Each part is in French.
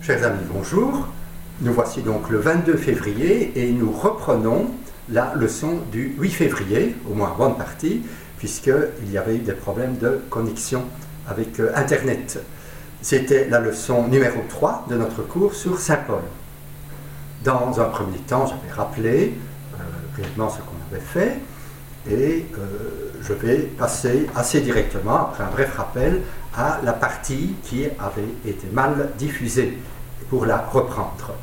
Chers amis, bonjour. Nous voici donc le 22 février et nous reprenons la leçon du 8 février, au moins en bonne partie, puisqu'il y avait eu des problèmes de connexion avec Internet. C'était la leçon numéro 3 de notre cours sur Saint Paul. Dans un premier temps, j'avais rappelé brièvement ce qu'on avait fait et je vais passer assez directement, après un bref rappel, à la partie qui avait été mal diffusée pour la reprendre.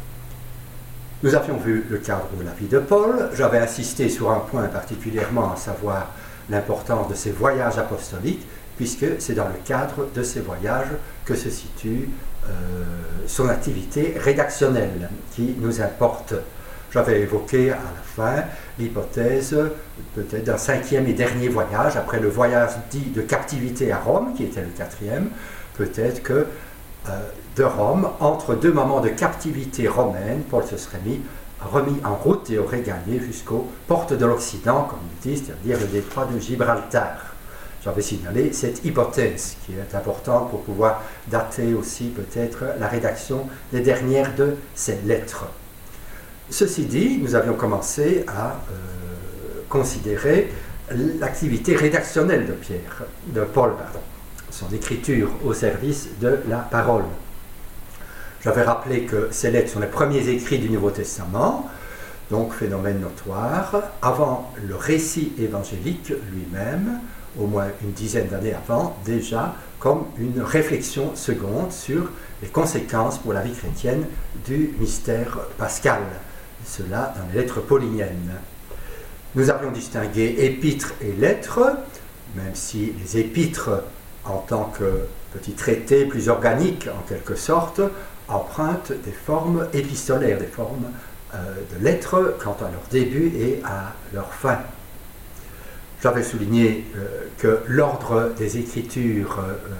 Nous avions vu le cadre de la vie de Paul. J'avais insisté sur un point particulièrement, à savoir l'importance de ses voyages apostoliques, puisque c'est dans le cadre de ces voyages que se situe son activité rédactionnelle qui nous importe. J'avais évoqué à la fin l'hypothèse peut-être d'un 5e et dernier voyage, après le voyage dit de captivité à Rome, qui était le 4e, peut-être que de Rome, entre deux moments de captivité romaine, Paul se serait remis en route et aurait gagné jusqu'aux portes de l'Occident, comme il dit, c'est-à-dire le détroit de Gibraltar. J'avais signalé cette hypothèse qui est importante pour pouvoir dater aussi peut-être la rédaction des dernières de ces lettres. Ceci dit, nous avions commencé à considérer l'activité rédactionnelle de Paul, son écriture au service de la parole. J'avais rappelé que ces lettres sont les premiers écrits du Nouveau Testament, donc phénomène notoire, avant le récit évangélique lui-même, au moins une dizaine d'années avant, déjà comme une réflexion seconde sur les conséquences pour la vie chrétienne du mystère pascal, cela dans les lettres pauliniennes. Nous avions distingué épîtres et lettres, même si les épîtres, en tant que petits traités plus organiques en quelque sorte, empruntent des formes épistolaires, des formes de lettres quant à leur début et à leur fin. J'avais souligné que l'ordre des écritures,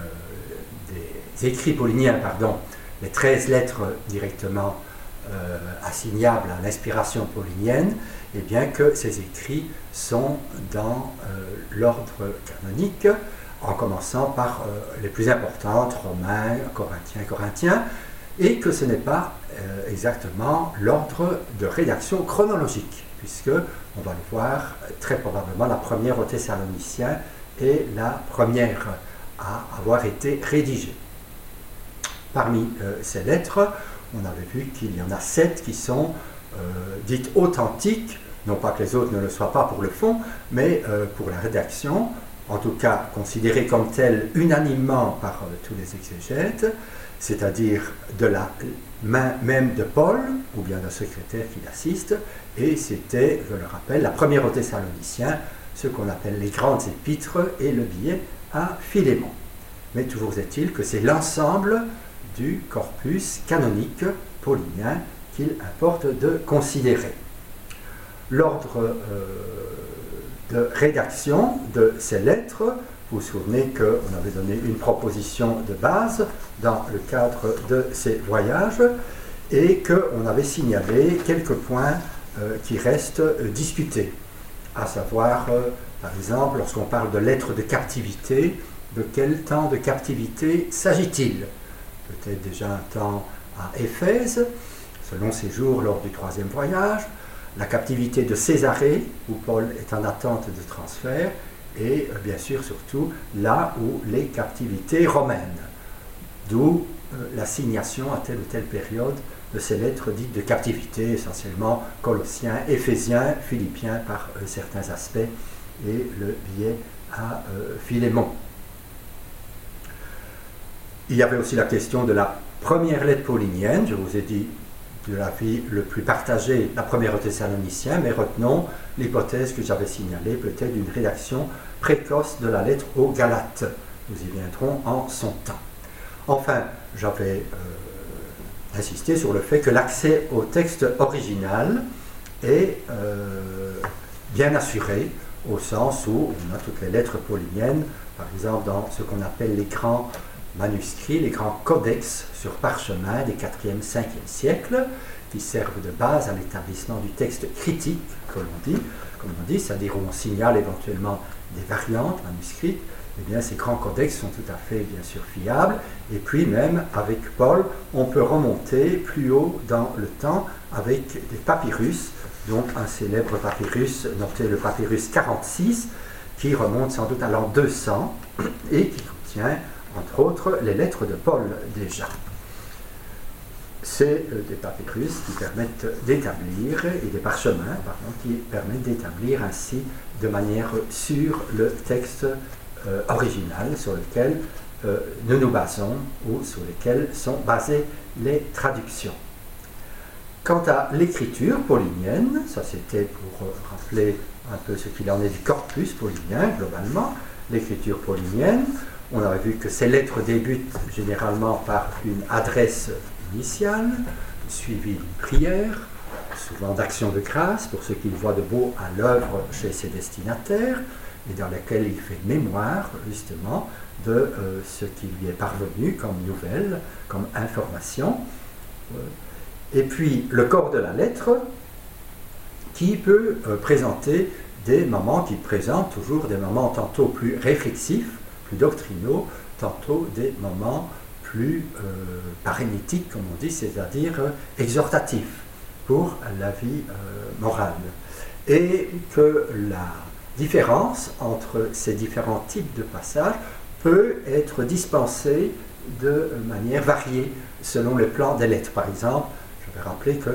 des écrits pauliniens, les 13 lettres directement assignables à l'inspiration paulinienne, et bien que ces écrits sont dans l'ordre canonique, en commençant par les plus importantes, Romains, Corinthiens, et que ce n'est pas exactement l'ordre de rédaction chronologique, puisque, on va le voir, très probablement la première aux Thessaloniciens est la première à avoir été rédigée. Parmi ces lettres, on avait vu qu'il y en a 7 qui sont dites authentiques, non pas que les autres ne le soient pas pour le fond, mais pour la rédaction, en tout cas considérées comme telles unanimement par tous les exégètes, c'est-à-dire de la main même de Paul, ou bien d'un secrétaire qui l'assiste, et c'était, je le rappelle, la première aux Thessaloniciens, ce qu'on appelle les grandes épîtres, et le billet à Philémon. Mais toujours est-il que c'est l'ensemble du corpus canonique paulinien qu'il importe de considérer. L'ordre de rédaction de ces lettres, vous vous souvenez qu'on avait donné une proposition de base dans le cadre de ces voyages et qu'on avait signalé quelques points qui restent discutés, à savoir, par exemple, lorsqu'on parle de lettres de captivité, de quel temps de captivité s'agit-il? Peut-être déjà un temps à Éphèse, selon ses jours lors du 3e voyage, la captivité de Césarée, où Paul est en attente de transfert, et bien sûr surtout là où les captivités romaines, d'où l'assignation à telle ou telle période de ces lettres dites de captivité, essentiellement Colossiens, Éphésiens, Philippiens par certains aspects, et le billet à Philémon. Il y avait aussi la question de la première lettre paulinienne, je vous ai dit de la vie le plus partagée, la première aux Thessaloniciens, mais retenons l'hypothèse que j'avais signalée, peut-être d'une rédaction précoce de la lettre aux Galates. Nous y viendrons en son temps. Enfin, j'avais insisté sur le fait que l'accès au texte original est bien assuré, au sens où on a toutes les lettres pauliniennes, par exemple dans ce qu'on appelle les grands manuscrits, les grands codex sur parchemin des 4e, 5e siècles, qui servent de base à l'établissement du texte critique, comme on dit, c'est-à-dire où on signale éventuellement des variantes manuscrites, eh bien, ces grands codex sont tout à fait, bien sûr, fiables. Et puis même, avec Paul, on peut remonter plus haut dans le temps avec des papyrus, donc un célèbre papyrus, noté le papyrus 46, qui remonte sans doute à l'an 200 et qui contient, entre autres, les lettres de Paul déjà. C'est des papyrus qui permettent d'établir, et des parchemins, pardon, qui permettent d'établir ainsi de manière sûre le texte original sur lequel nous nous basons ou sur lesquels sont basées les traductions. Quant à l'écriture paulinienne, ça c'était pour rappeler un peu ce qu'il en est du corpus paulinien globalement, l'écriture paulinienne, on avait vu que ces lettres débutent généralement par une adresse initiale, suivie d'une prière, souvent d'action de grâce pour ce qu'il voit de beau à l'œuvre chez ses destinataires, et dans laquelle il fait mémoire justement de ce qui lui est parvenu comme nouvelle, comme information. Et puis le corps de la lettre qui peut présenter des moments, qui présente toujours des moments tantôt plus réflexifs, plus doctrinaux, tantôt des moments plus parénétiques, comme on dit, c'est-à-dire exhortatifs pour la vie morale. Et que la différence entre ces différents types de passages peut être dispensée de manière variée selon le plan des lettres. Par exemple, je vais rappeler que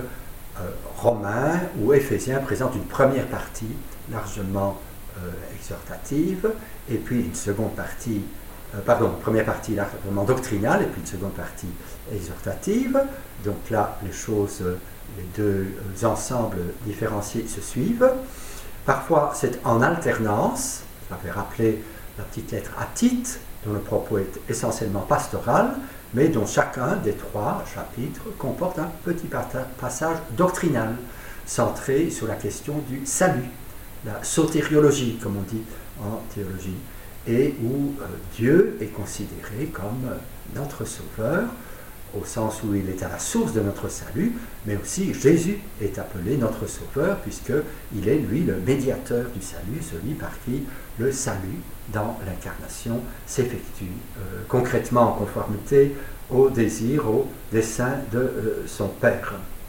Romains ou Éphésiens présentent une première partie largement exhortative, et puis une seconde partie, une première partie largement doctrinale, et puis une seconde partie exhortative. Donc là, les choses, les deux ensembles différenciés se suivent. Parfois, c'est en alternance. J'avais rappelé la petite lettre à Tite, dont le propos est essentiellement pastoral, mais dont chacun des trois chapitres comporte un petit passage doctrinal, centré sur la question du salut, la sotériologie, comme on dit en théologie, et où Dieu est considéré comme notre sauveur, au sens où il est à la source de notre salut, mais aussi Jésus est appelé notre sauveur, puisqu'il est, lui, le médiateur du salut, celui par qui le salut dans l'incarnation s'effectue concrètement en conformité au désir, au dessein de son Père.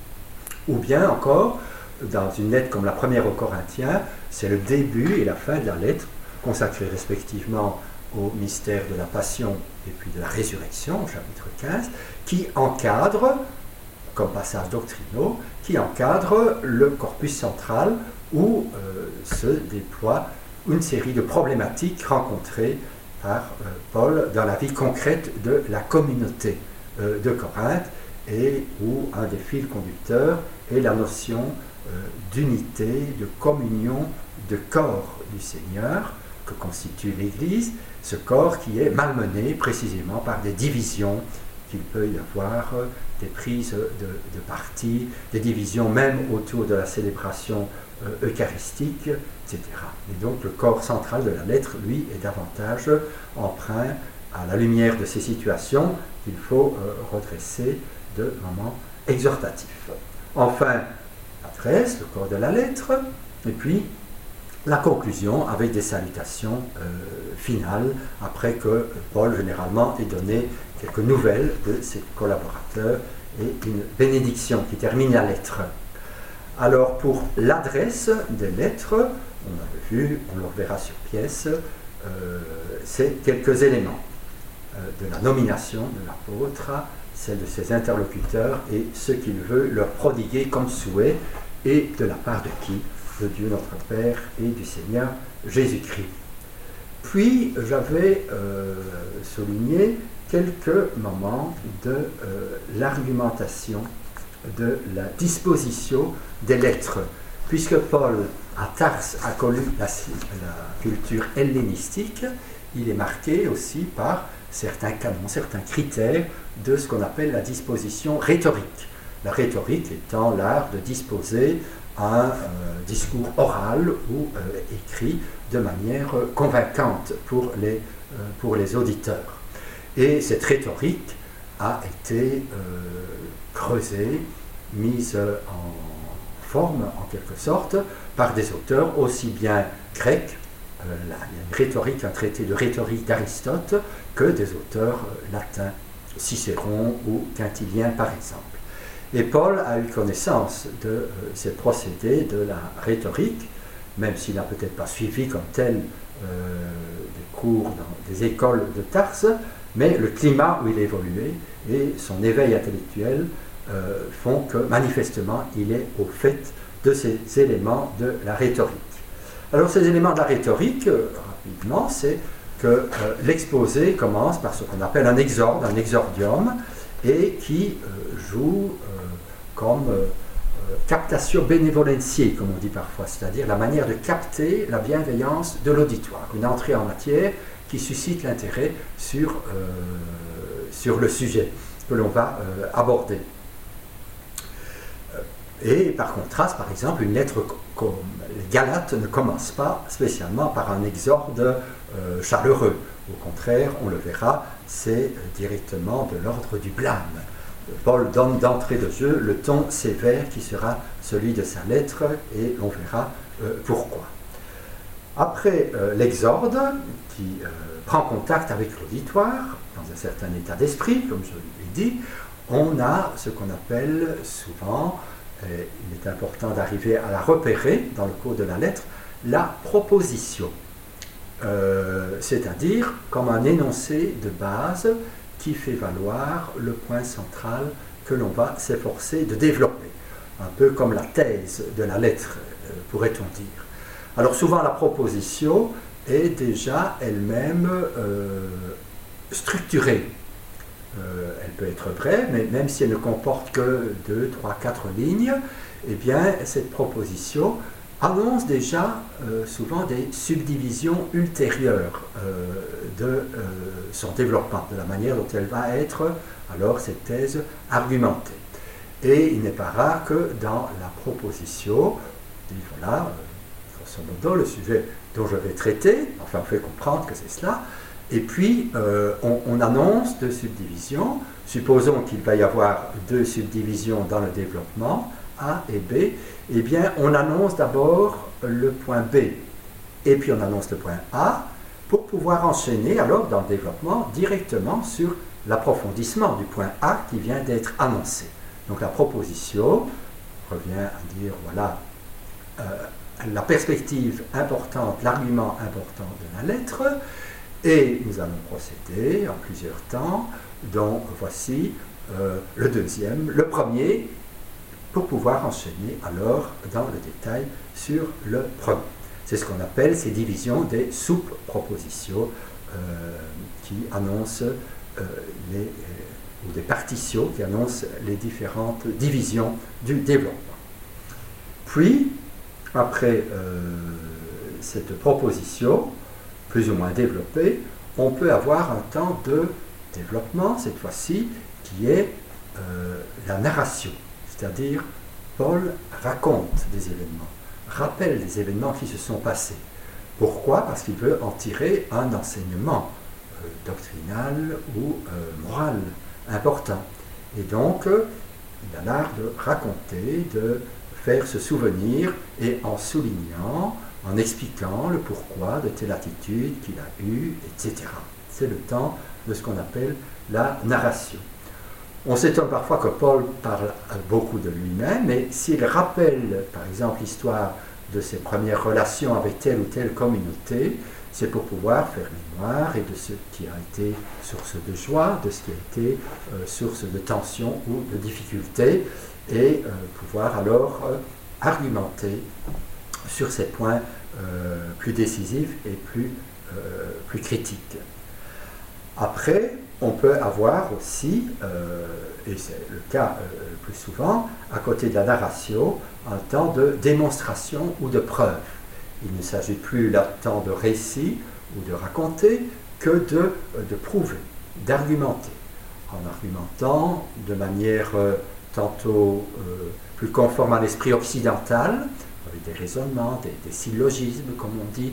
Ou bien encore, dans une lettre comme la première aux Corinthiens, c'est le début et la fin de la lettre, consacrés respectivement au mystère de la passion et puis de la résurrection, au chapitre 15, qui encadre, comme passage doctrinaux, qui encadre le corpus central où se déploie une série de problématiques rencontrées par Paul dans la vie concrète de la communauté de Corinthe, et où un des fils conducteurs est la notion d'unité, de communion, de corps du Seigneur que constitue l'Église, ce corps qui est malmené précisément par des divisions qu'il peut y avoir, des prises de parti, des divisions même autour de la célébration eucharistique, etc. Et donc le corps central de la lettre, lui, est davantage emprunt à la lumière de ces situations qu'il faut redresser de moments exhortatifs. Enfin, l'adresse, le corps de la lettre, et puis la conclusion avec des salutations finales, après que Paul généralement ait donné quelques nouvelles de ses collaborateurs et une bénédiction qui termine la lettre. Alors pour l'adresse des lettres, on avait vu, on le reverra sur pièce, c'est quelques éléments de la nomination de l'apôtre, celle de ses interlocuteurs et ce qu'il veut leur prodiguer comme souhait, et de la part de qui? De Dieu notre Père et du Seigneur Jésus-Christ. Puis j'avais souligné quelques moments de l'argumentation, de la disposition des lettres, puisque Paul à Tars a connu la culture hellénistique, il est marqué aussi par certains canons, certains critères de ce qu'on appelle la disposition rhétorique. La rhétorique étant l'art de disposer un discours oral ou écrit de manière convaincante pour les auditeurs. Et cette rhétorique a été creusée, mise en forme, en quelque sorte, par des auteurs aussi bien grecs, il y a une rhétorique, un traité de rhétorique d'Aristote, que des auteurs latins, Cicéron ou Quintilien par exemple. Et Paul a eu connaissance de ces procédés de la rhétorique, même s'il n'a peut-être pas suivi comme tel des cours dans des écoles de Tarse, mais le climat où il évoluait et son éveil intellectuel font que manifestement il est au fait de ces éléments de la rhétorique. Alors ces éléments de la rhétorique, rapidement, c'est que l'exposé commence par ce qu'on appelle un exorde, un exordium, et qui joue comme captatio benevolentiae, comme on dit parfois, c'est-à-dire la manière de capter la bienveillance de l'auditoire, une entrée en matière qui suscite l'intérêt sur le sujet que l'on va aborder. Et par contraste, par exemple, une lettre comme les Galates ne commence pas spécialement par un exorde chaleureux. Au contraire, on le verra, c'est directement de l'ordre du blâme. Paul donne d'entrée de jeu le ton sévère qui sera celui de sa lettre, et on verra pourquoi. Après l'exorde, qui prend contact avec l'auditoire, dans un certain état d'esprit, comme je l'ai dit, on a ce qu'on appelle souvent, et il est important d'arriver à la repérer dans le cours de la lettre, la proposition. C'est-à-dire comme un énoncé de base qui fait valoir le point central que l'on va s'efforcer de développer. Un peu comme la thèse de la lettre, pourrait-on dire. Alors souvent la proposition est déjà elle-même structurée. Elle peut être brève, mais même si elle ne comporte que 2, 3, 4 lignes, eh bien cette proposition annonce déjà souvent des subdivisions ultérieures de son développement, de la manière dont elle va être, alors, cette thèse argumentée. Et il n'est pas rare que dans la proposition, voilà, grosso modo, le sujet dont je vais traiter, enfin on fait comprendre que c'est cela, et puis on annonce 2 subdivisions. Supposons qu'il va y avoir 2 subdivisions dans le développement, A et B, eh bien on annonce d'abord le point B, et puis on annonce le point A, pour pouvoir enchaîner alors dans le développement directement sur l'approfondissement du point A qui vient d'être annoncé. Donc la proposition revient à dire, voilà, la perspective importante, l'argument important de la lettre, et nous allons procéder en plusieurs temps, dont voici le deuxième, le premier, pour pouvoir enchaîner alors dans le détail sur le premier. C'est ce qu'on appelle ces divisions des sous-propositions qui annoncent ou des partitions qui annoncent les différentes divisions du développement. Puis, après cette proposition, plus ou moins développée, on peut avoir un temps de développement, cette fois-ci, qui est la narration. C'est-à-dire, Paul raconte des événements, rappelle des événements qui se sont passés. Pourquoi ? Parce qu'il veut en tirer un enseignement doctrinal ou moral important. Et donc, il a l'art de raconter, de faire se souvenir, et en soulignant, en expliquant le pourquoi de telle attitude qu'il a eue, etc. C'est le temps de ce qu'on appelle la narration. On s'étonne parfois que Paul parle beaucoup de lui-même, mais s'il rappelle, par exemple, l'histoire de ses premières relations avec telle ou telle communauté, c'est pour pouvoir faire mémoire et de ce qui a été source de joie, de ce qui a été source de tension ou de difficulté, et pouvoir alors argumenter sur ces points plus décisifs et plus critiques. Après, on peut avoir aussi, et c'est le cas le plus souvent, à côté de la narration, un temps de démonstration ou de preuve. Il ne s'agit plus là tant de récit ou de raconter que de prouver, d'argumenter. En argumentant de manière tantôt plus conforme à l'esprit occidental, avec des raisonnements, des syllogismes, comme on dit,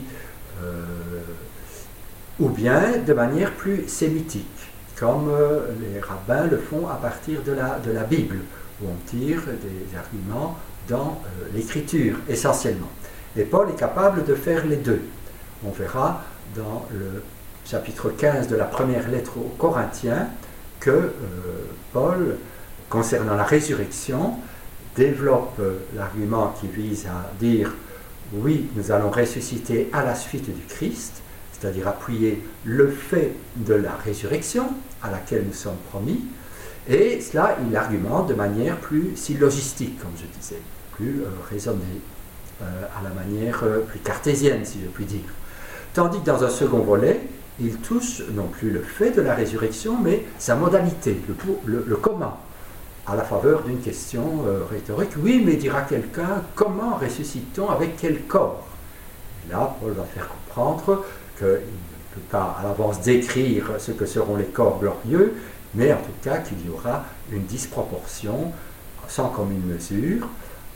ou bien de manière plus sémitique, comme les rabbins le font à partir de la Bible, où on tire des arguments dans l'Écriture, essentiellement. Et Paul est capable de faire les deux. on verra dans le chapitre 15 de la première lettre aux Corinthiens que Paul, concernant la résurrection, développe l'argument qui vise à dire oui, nous allons ressusciter à la suite du Christ, c'est-à-dire appuyer le fait de la résurrection à laquelle nous sommes promis, et cela il argumente de manière plus syllogistique, comme je disais, plus raisonnée, à la manière plus cartésienne, si je puis dire. Tandis que dans un second volet, il touche non plus le fait de la résurrection, mais sa modalité, le comment, à la faveur d'une question rhétorique. Oui, mais dira quelqu'un, comment ressuscite-t-on, avec quel corps? Et là, Paul va faire comprendre qu'il ne peut pas à l'avance décrire ce que seront les corps glorieux, mais en tout cas qu'il y aura une disproportion, sans commune mesure,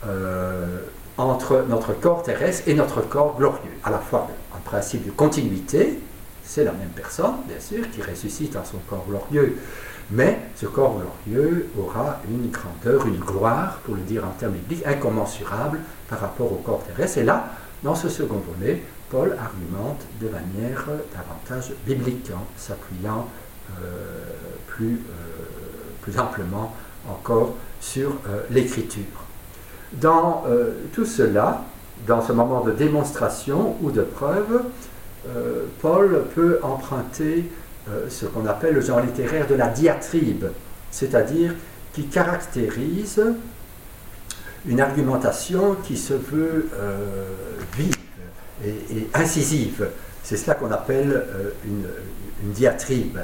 entre notre corps terrestre et notre corps glorieux. À la fois un principe de continuité, c'est la même personne, bien sûr, qui ressuscite en son corps glorieux, mais ce corps glorieux aura une grandeur, une gloire, pour le dire en termes bibliques, incommensurable par rapport au corps terrestre. Et là, dans ce second volet, Paul argumente de manière davantage biblique, en s'appuyant plus amplement encore sur l'écriture. Dans tout cela, dans ce moment de démonstration ou de preuve, Paul peut emprunter ce qu'on appelle le genre littéraire de la diatribe, c'est-à-dire qui caractérise une argumentation qui se veut vive et incisive. C'est cela qu'on appelle une diatribe.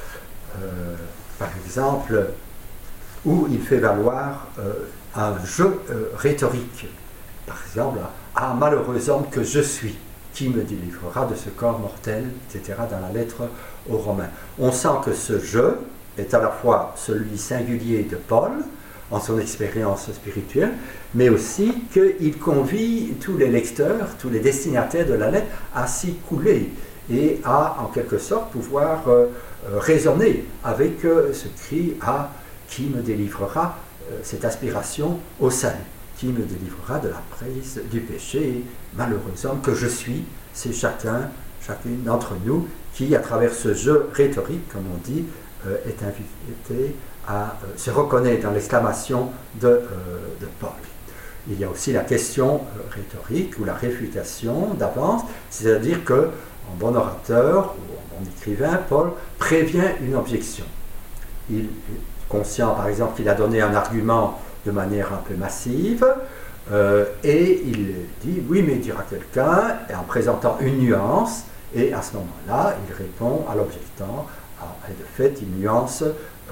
Par exemple, où il fait valoir un jeu rhétorique. Par exemple, « Ah, malheureux homme que je suis, qui me délivrera de ce corps mortel ?» etc. dans la lettre aux Romains. On sent que ce jeu est à la fois celui singulier de Paul, en son expérience spirituelle, mais aussi qu'il convie tous les lecteurs, tous les destinataires de la lettre à s'y couler et à, en quelque sorte, pouvoir raisonner avec ce cri « Ah, qui me délivrera ?» cette aspiration au salut, qui me délivrera de la prise du péché, malheureux homme que je suis. C'est chacune d'entre nous qui, à travers ce jeu rhétorique, comme on dit, est invité à se reconnaître dans l'exclamation de Paul. Il y a aussi la question rhétorique ou la réfutation d'avance, c'est-à-dire que, en bon orateur ou en bon écrivain, Paul prévient une objection. Il est conscient, par exemple, qu'il a donné un argument de manière un peu massive, et il dit, oui, mais dira quelqu'un, en présentant une nuance, et à ce moment-là, il répond à l'objectant, et de fait, il nuance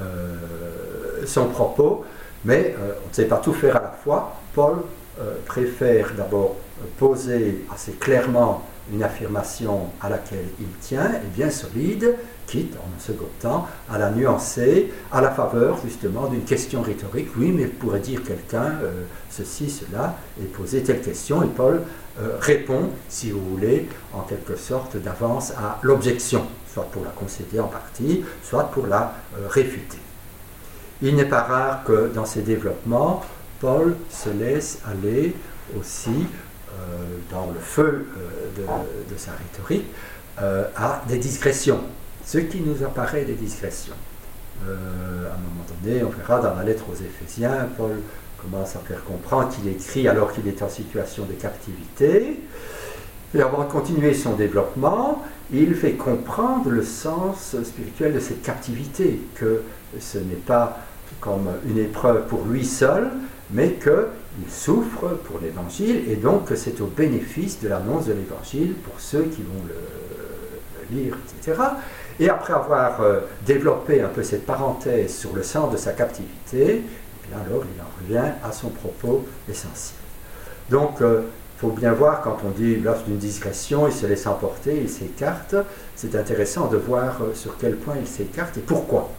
son propos, mais on ne sait pas tout faire à la fois. Paul préfère d'abord poser assez clairement une affirmation à laquelle il tient, et bien solide, quitte, en un second temps, à la nuancer à la faveur justement d'une question rhétorique. Oui, mais pourrait dire quelqu'un ceci, cela, et poser telle question, et Paul répond, si vous voulez, en quelque sorte d'avance à l'objection, soit pour la concéder en partie, soit pour la réfuter. Il n'est pas rare que dans ses développements, Paul se laisse aller aussi dans le feu de sa rhétorique à des digressions, ce qui nous apparaît des digressions. À un moment donné, on verra dans la lettre aux Éphésiens, Paul commence à faire comprendre qu'il écrit alors qu'il est en situation de captivité, et avant de continuer son développement, il fait comprendre le sens spirituel de cette captivité, que ce n'est pas comme une épreuve pour lui seul, mais qu'il souffre pour l'Évangile, et donc que c'est au bénéfice de l'annonce de l'Évangile pour ceux qui vont le lire, etc. Et après avoir développé un peu cette parenthèse sur le sens de sa captivité, et bien alors il en revient à son propos essentiel. Donc, il faut bien voir, quand on dit lors d'une digression, il se laisse emporter, il s'écarte, c'est intéressant de voir sur quel point il s'écarte et pourquoi.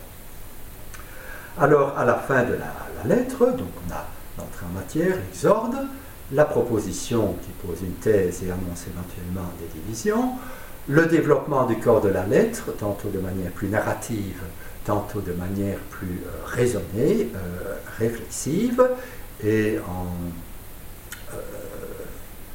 Alors, à la fin de la lettre, donc on a l'entrée en matière, l'exorde, la proposition qui pose une thèse et annonce éventuellement des divisions, le développement du corps de la lettre, tantôt de manière plus narrative, tantôt de manière plus raisonnée, réflexive, et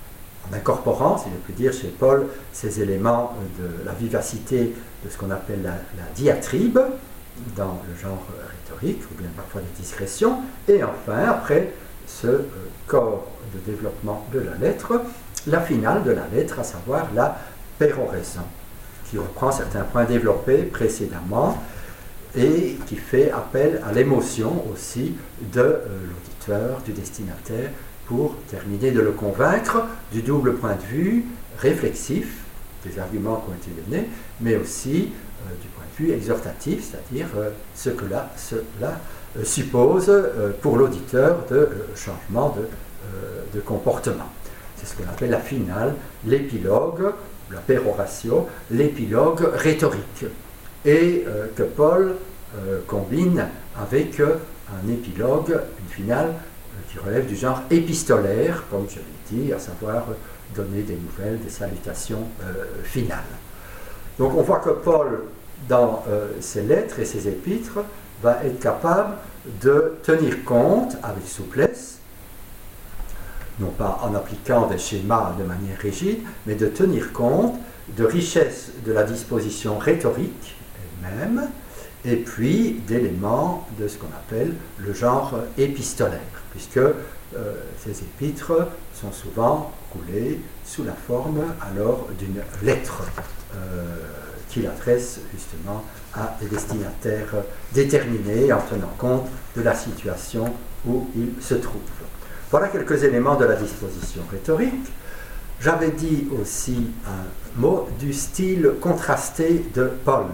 en incorporant, si je puis dire, chez Paul, ces éléments de la vivacité de ce qu'on appelle la diatribe, dans le genre rhétorique, ou bien parfois des digressions, et enfin, après ce corps de développement de la lettre, la finale de la lettre, à savoir la péroraison, qui reprend certains points développés précédemment et qui fait appel à l'émotion aussi de l'auditeur, du destinataire, pour terminer de le convaincre du double point de vue réflexif des arguments qui ont été donnés, mais aussi du point de vue exhortatif, c'est-à-dire ce que cela suppose pour l'auditeur de changement de comportement. C'est ce qu'on appelle la finale, l'épilogue, la péroratio, l'épilogue rhétorique, et que Paul combine avec un épilogue, une finale qui relève du genre épistolaire, comme je l'ai dit, à savoir donner des nouvelles, des salutations finales. Donc on voit que Paul, dans ses lettres et ses épîtres, va être capable de tenir compte avec souplesse, non pas en appliquant des schémas de manière rigide, mais de tenir compte de richesse de la disposition rhétorique elle-même, et puis d'éléments de ce qu'on appelle le genre épistolaire, puisque ces épîtres sont souvent roulés sous la forme alors d'une lettre qu'il adresse justement à des destinataires déterminés en tenant compte de la situation où ils se trouvent. Voilà quelques éléments de la disposition rhétorique. J'avais dit aussi un mot du style contrasté de Paul.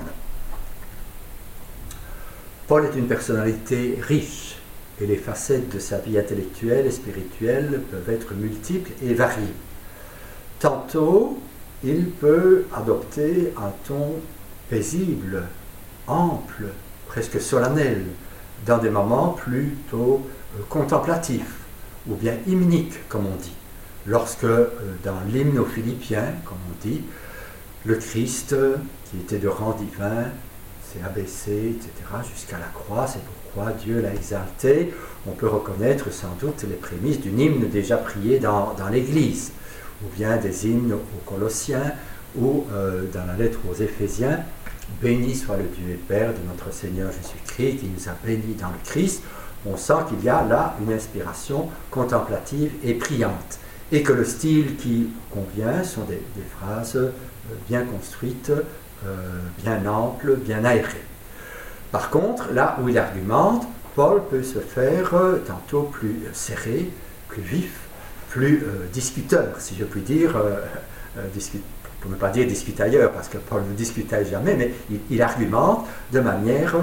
Paul est une personnalité riche et les facettes de sa vie intellectuelle et spirituelle peuvent être multiples et variées. Tantôt, il peut adopter un ton paisible, ample, presque solennel, dans des moments plutôt contemplatifs, ou bien hymniques, comme on dit. Lorsque, dans l'hymne aux Philippiens, comme on dit, le Christ, qui était de rang divin, s'est abaissé, etc., jusqu'à la croix, c'est pourquoi Dieu l'a exalté. On peut reconnaître sans doute les prémices d'un hymne déjà prié dans l'Église, ou bien des hymnes aux Colossiens, ou dans la lettre aux Éphésiens, « Béni soit le Dieu et Père de notre Seigneur Jésus-Christ, qui nous a bénis dans le Christ ». On sent qu'il y a là une inspiration contemplative et priante, et que le style qui convient sont des phrases bien construites, bien amples, bien aérées. Par contre, là où il argumente, Paul peut se faire tantôt plus serré, plus vif, plus discuteur, si je puis dire, pour ne pas dire discutailleur, parce que Paul ne discutait jamais, mais il argumente de manière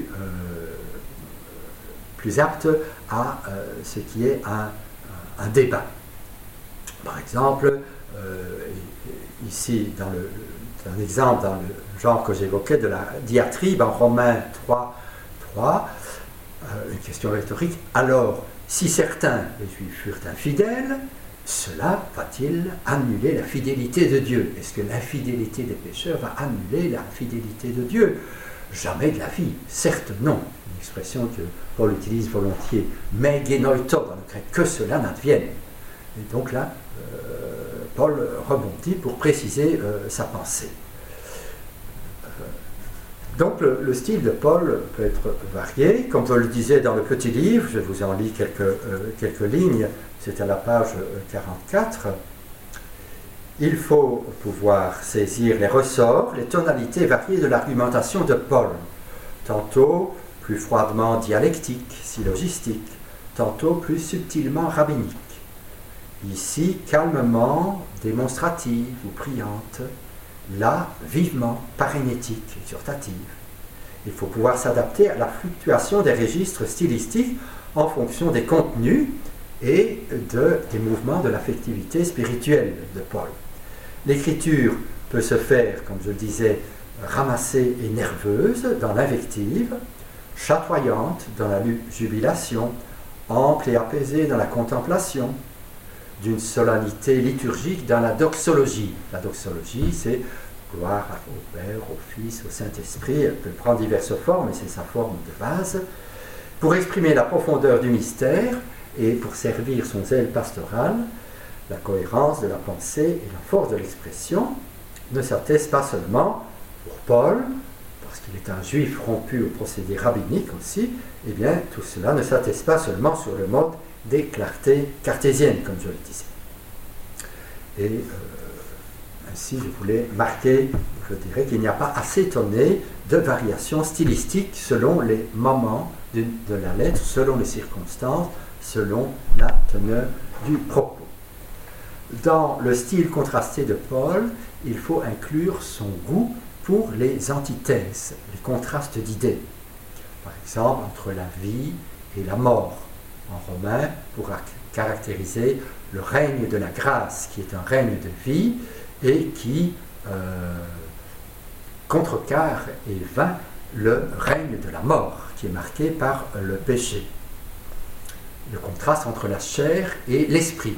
plus apte à ce qui est un débat. Par exemple, ici, dans un exemple dans le genre que j'évoquais de la diatribe en Romains 3, une question rhétorique. Alors, si certains, les Juifs, furent infidèles, cela va-t-il annuler la fidélité de Dieu? Est-ce que l'infidélité des pécheurs va annuler la fidélité de Dieu? Jamais de la vie, certes non. Une expression que Paul utilise volontiers, me genoito dans le grec, que cela n'advienne. Et donc là, Paul rebondit pour préciser sa pensée. Donc le style de Paul peut être varié, comme je le disais dans le petit livre, je vous en lis quelques lignes, c'est à la page 44. Il faut pouvoir saisir les ressorts, les tonalités variées de l'argumentation de Paul, tantôt plus froidement dialectique, syllogistique, tantôt plus subtilement rabbinique. Ici, calmement démonstrative ou priante, là, vivement parénétique, exhortative. Il faut pouvoir s'adapter à la fluctuation des registres stylistiques en fonction des contenus et des mouvements de l'affectivité spirituelle de Paul. L'écriture peut se faire, comme je le disais, ramassée et nerveuse dans l'invective, chatoyante dans la jubilation, ample et apaisée dans la contemplation, d'une solennité liturgique dans la doxologie. La doxologie, c'est gloire au Père, au Fils, au Saint-Esprit. Elle peut prendre diverses formes, et c'est sa forme de base, pour exprimer la profondeur du mystère et pour servir son zèle pastoral. La cohérence de la pensée et la force de l'expression ne s'attestent pas seulement pour Paul, parce qu'il est un juif rompu au procédé rabbinique aussi, eh bien tout cela ne s'atteste pas seulement sur le mode des clartés cartésiennes, comme je le disais. Et ainsi, je voulais marquer, je dirais qu'il n'y a pas à s'étonner de variations stylistiques selon les moments de la lettre, selon les circonstances, selon la teneur du propos. Dans le style contrasté de Paul, il faut inclure son goût pour les antithèses, les contrastes d'idées. Par exemple, entre la vie et la mort, en romain, pour caractériser le règne de la grâce, qui est un règne de vie et qui contrecarre et vainc le règne de la mort, qui est marqué par le péché. Le contraste entre la chair et l'esprit.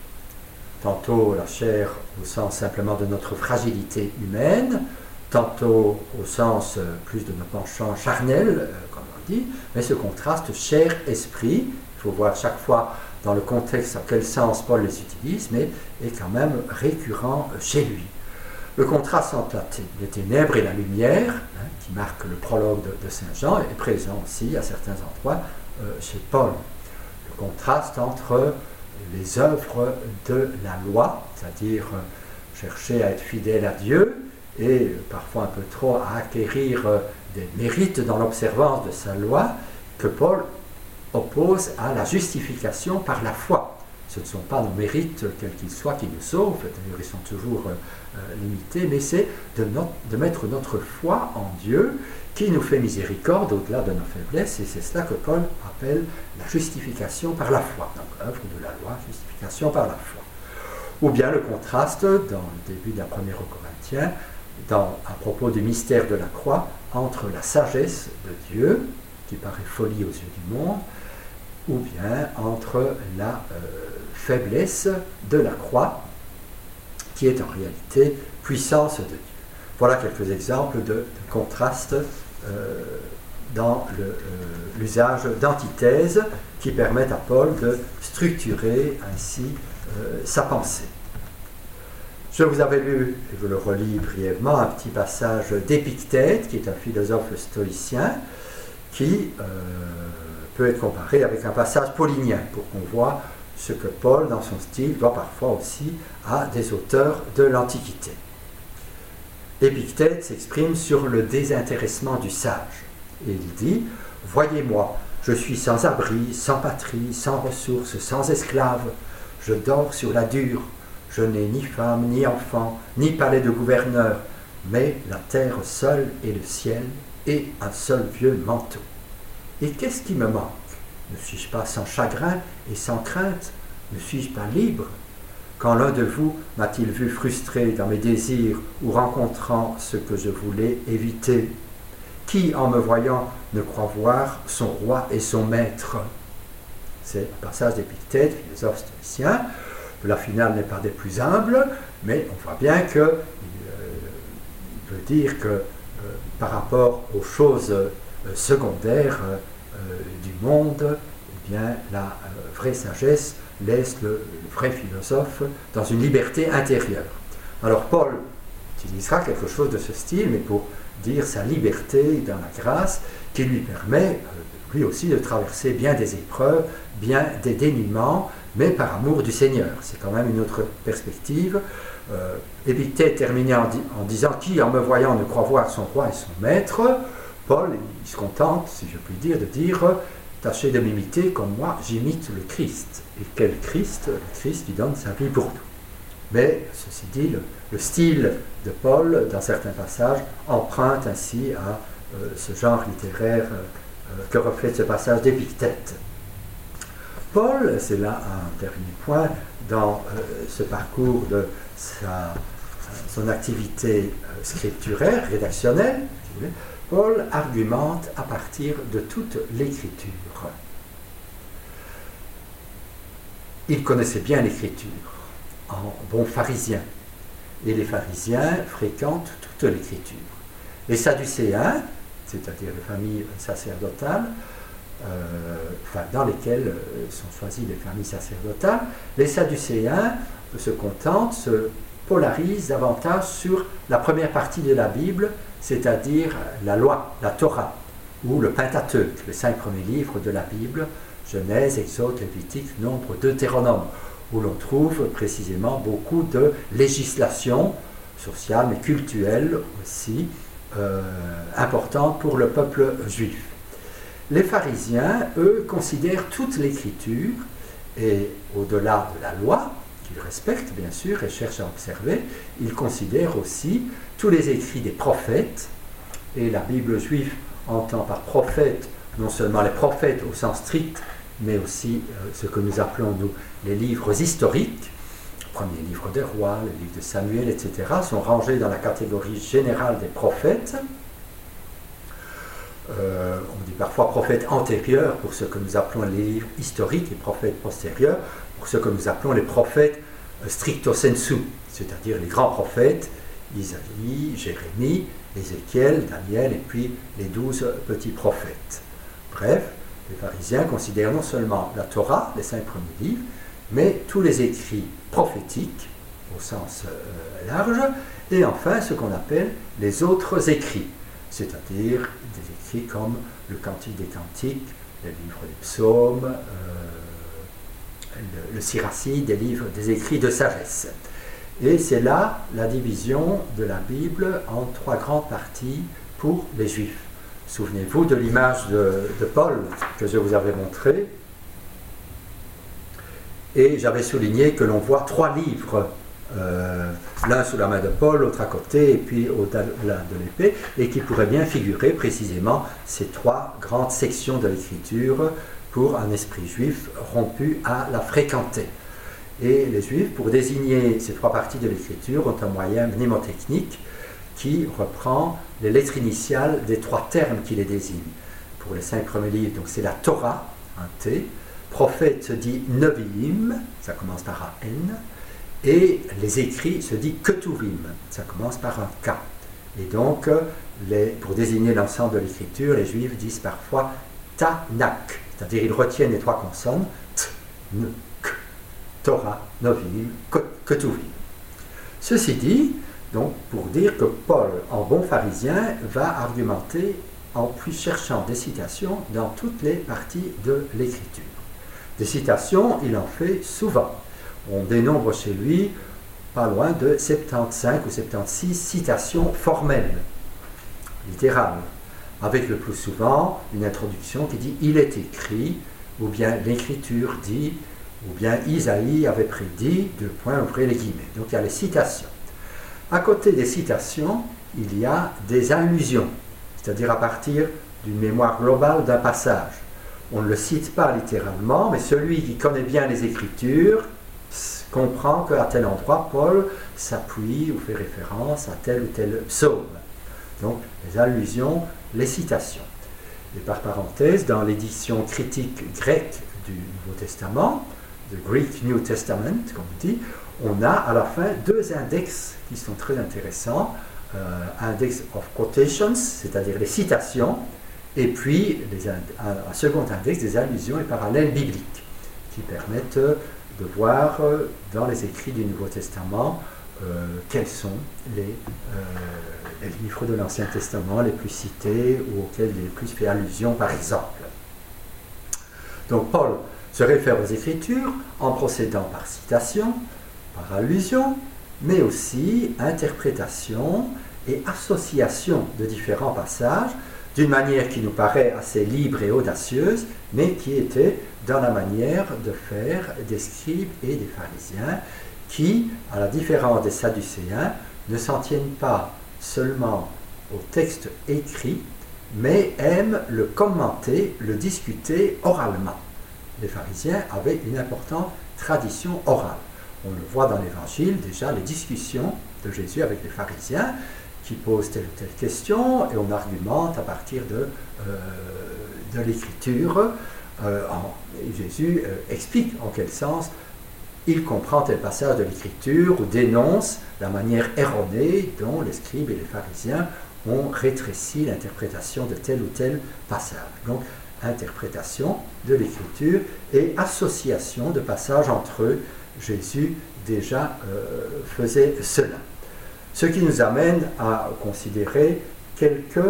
Tantôt la chair au sens simplement de notre fragilité humaine, tantôt au sens plus de nos penchants charnels, comme on dit, mais ce contraste chair-esprit, il faut voir chaque fois dans le contexte à quel sens Paul les utilise, mais est quand même récurrent chez lui. Le contraste entre les ténèbres et la lumière, qui marque le prologue de Saint Jean, est présent aussi à certains endroits chez Paul. Le contraste entre les œuvres de la loi, c'est-à-dire chercher à être fidèle à Dieu et parfois un peu trop à acquérir des mérites dans l'observance de sa loi, que Paul oppose à la justification par la foi. Ce ne sont pas nos mérites, quels qu'ils soient, qui nous sauvent, d'ailleurs ils sont toujours limités, mais c'est de mettre notre foi en Dieu qui nous fait miséricorde au-delà de nos faiblesses, et c'est cela que Paul appelle la justification par la foi. Donc, œuvre de la loi, justification par la foi. Ou bien le contraste, dans le début de la première aux Corinthiens, à propos du mystère de la croix, entre la sagesse de Dieu, qui paraît folie aux yeux du monde, ou bien entre la faiblesse de la croix, qui est en réalité puissance de Dieu. Voilà quelques exemples de contrastes dans l'usage d'antithèses qui permettent à Paul de structurer ainsi sa pensée. Je vous avais lu, et je le relis brièvement, un petit passage d'Épictète, qui est un philosophe stoïcien, qui peut être comparé avec un passage paulinien, pour qu'on voit ce que Paul, dans son style, doit parfois aussi à des auteurs de l'Antiquité. Épictète s'exprime sur le désintéressement du sage. Et il dit « Voyez-moi, je suis sans abri, sans patrie, sans ressources, sans esclave. Je dors sur la dure. Je n'ai ni femme, ni enfant, ni palais de gouverneur, mais la terre seule et le ciel et un seul vieux manteau. Et qu'est-ce qui me manque? Ne suis-je pas sans chagrin et sans crainte? Ne suis-je pas libre? Quand l'un de vous m'a-t-il vu frustré dans mes désirs ou rencontrant ce que je voulais éviter? Qui, en me voyant, ne croit voir son roi et son maître? » C'est un passage d'Épictète, philosophe stoïcien. La finale n'est pas des plus humbles, mais on voit bien qu'il veut dire que par rapport aux choses secondaires du monde, eh bien, la vraie sagesse laisse le vrai philosophe dans une liberté intérieure. Alors Paul utilisera quelque chose de ce style, mais pour dire sa liberté dans la grâce qui lui permet lui aussi de traverser bien des épreuves, bien des dénouements, mais par amour du Seigneur. C'est quand même une autre perspective. Épictète terminait en disant « Qui, en me voyant, ne croit voir son roi et son maître ?» Paul, il se contente, si je puis dire, de dire « Tâchez de m'imiter comme moi, j'imite le Christ. » Et quel Christ? Le Christ qui donne sa vie pour nous. Mais, ceci dit, le style de Paul, dans certains passages, emprunte ainsi à ce genre littéraire que reflète ce passage d'Épictète. Paul, c'est là un dernier point, dans ce parcours de son activité scripturaire, rédactionnelle, Paul argumente à partir de toute l'Écriture. Il connaissait bien l'Écriture, en bon pharisien, et les pharisiens fréquentent toute l'Écriture. Les Sadducéens, c'est-à-dire les familles sacerdotales, dans lesquelles sont choisies les familles sacerdotales, les Sadducéens se contentent, se polarisent davantage sur la première partie de la Bible, c'est-à-dire la loi, la Torah, ou le Pentateuque, les 5 premiers livres de la Bible, Genèse, Exode, Lévitique, Nombre, Deutéronome, où l'on trouve précisément beaucoup de législation sociale, mais culturelle aussi, importante pour le peuple juif. Les pharisiens, eux, considèrent toute l'écriture, et au-delà de la loi, qu'ils respectent bien sûr et cherchent à observer, ils considèrent aussi tous les écrits des prophètes, et la Bible juive entend par prophète non seulement les prophètes au sens strict, mais aussi ce que nous appelons nous les livres historiques, le premier livre des rois, le livre de Samuel, etc., sont rangés dans la catégorie générale des prophètes. On dit parfois prophètes antérieurs pour ce que nous appelons les livres historiques et prophètes postérieurs pour ce que nous appelons les prophètes stricto sensu, c'est-à-dire les grands prophètes, Isaïe, Jérémie, Ézéchiel, Daniel et puis les 12 petits prophètes. Bref, les pharisiens considèrent non seulement la Torah, les 5 premiers livres, mais tous les écrits prophétiques au sens large, et enfin ce qu'on appelle les autres écrits, c'est-à-dire des écrits comme le Cantique des Cantiques, les livres des psaumes, le Siracide, des livres, des écrits de sagesse. Et c'est là la division de la Bible en 3 grandes parties pour les Juifs. Souvenez-vous de l'image de Paul que je vous avais montrée. Et j'avais souligné que l'on voit 3 livres, l'un sous la main de Paul, l'autre à côté, et puis au-delà de l'épée, et qui pourraient bien figurer précisément ces 3 grandes sections de l'Écriture pour un esprit juif rompu à la fréquenter. Et les Juifs, pour désigner ces 3 parties de l'Écriture, ont un moyen mnémotechnique qui reprend les lettres initiales des 3 termes qui les désignent. Pour les 5 premiers livres, donc c'est la Torah, un T, prophète se dit Nevi'im, ça commence par un N, et les écrits se dit Ketuvim, ça commence par un K. Et donc, pour désigner l'ensemble de l'Écriture, les Juifs disent parfois Tanakh, c'est-à-dire ils retiennent les 3 consonnes, T, N, K, Torah, Nevi'im, Ketuvim. Ceci dit, donc, pour dire que Paul, en bon pharisien, va argumenter en cherchant des citations dans toutes les parties de l'Écriture. Des citations, il en fait souvent. On dénombre chez lui pas loin de 75 ou 76 citations formelles, littérales, avec le plus souvent une introduction qui dit « il est écrit » ou bien « l'Écriture dit » ou bien « Isaïe avait prédit », ouvrez les guillemets. Donc il y a les citations. À côté des citations, il y a des allusions, c'est-à-dire à partir d'une mémoire globale d'un passage. On ne le cite pas littéralement, mais celui qui connaît bien les Écritures comprend qu'à tel endroit, Paul s'appuie ou fait référence à tel ou tel psaume. Donc, les allusions, les citations. Et par parenthèse, dans l'édition critique grecque du Nouveau Testament, the Greek New Testament, comme on dit, on a à la fin 2 index qui sont très intéressants. Index of quotations, c'est-à-dire les citations, et puis un second index des allusions et parallèles bibliques, qui permettent de voir dans les écrits du Nouveau Testament quels sont les livres de l'Ancien Testament les plus cités ou auxquels il est le plus fait allusion, par exemple. Donc Paul se réfère aux Écritures en procédant par citation, par allusion, mais aussi interprétation et association de différents passages d'une manière qui nous paraît assez libre et audacieuse, mais qui était dans la manière de faire des scribes et des pharisiens qui, à la différence des sadducéens, ne s'en tiennent pas seulement au texte écrit, mais aiment le commenter, le discuter oralement. Les pharisiens avaient une importante tradition orale. On le voit dans l'Évangile, déjà les discussions de Jésus avec les pharisiens qui posent telle ou telle question et on argumente à partir de l'Écriture. Jésus explique en quel sens il comprend tel passage de l'Écriture ou dénonce la manière erronée dont les scribes et les pharisiens ont rétréci l'interprétation de tel ou tel passage. Donc, interprétation de l'Écriture et association de passages entre eux Jésus déjà faisait cela. Ce qui nous amène à considérer quelques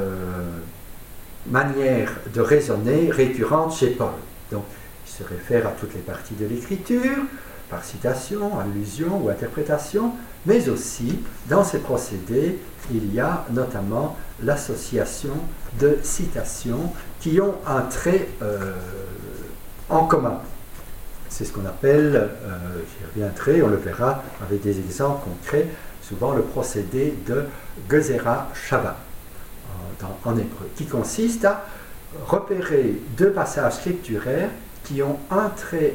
manières de raisonner récurrentes chez Paul. Donc, il se réfère à toutes les parties de l'Écriture, par citation, allusion ou interprétation, mais aussi, dans ces procédés, il y a notamment l'association de citations qui ont un trait en commun. C'est ce qu'on appelle, j'y reviendrai, on le verra avec des exemples concrets, souvent le procédé de Gezerah Shavah en hébreu, qui consiste à repérer deux passages scripturaires qui ont un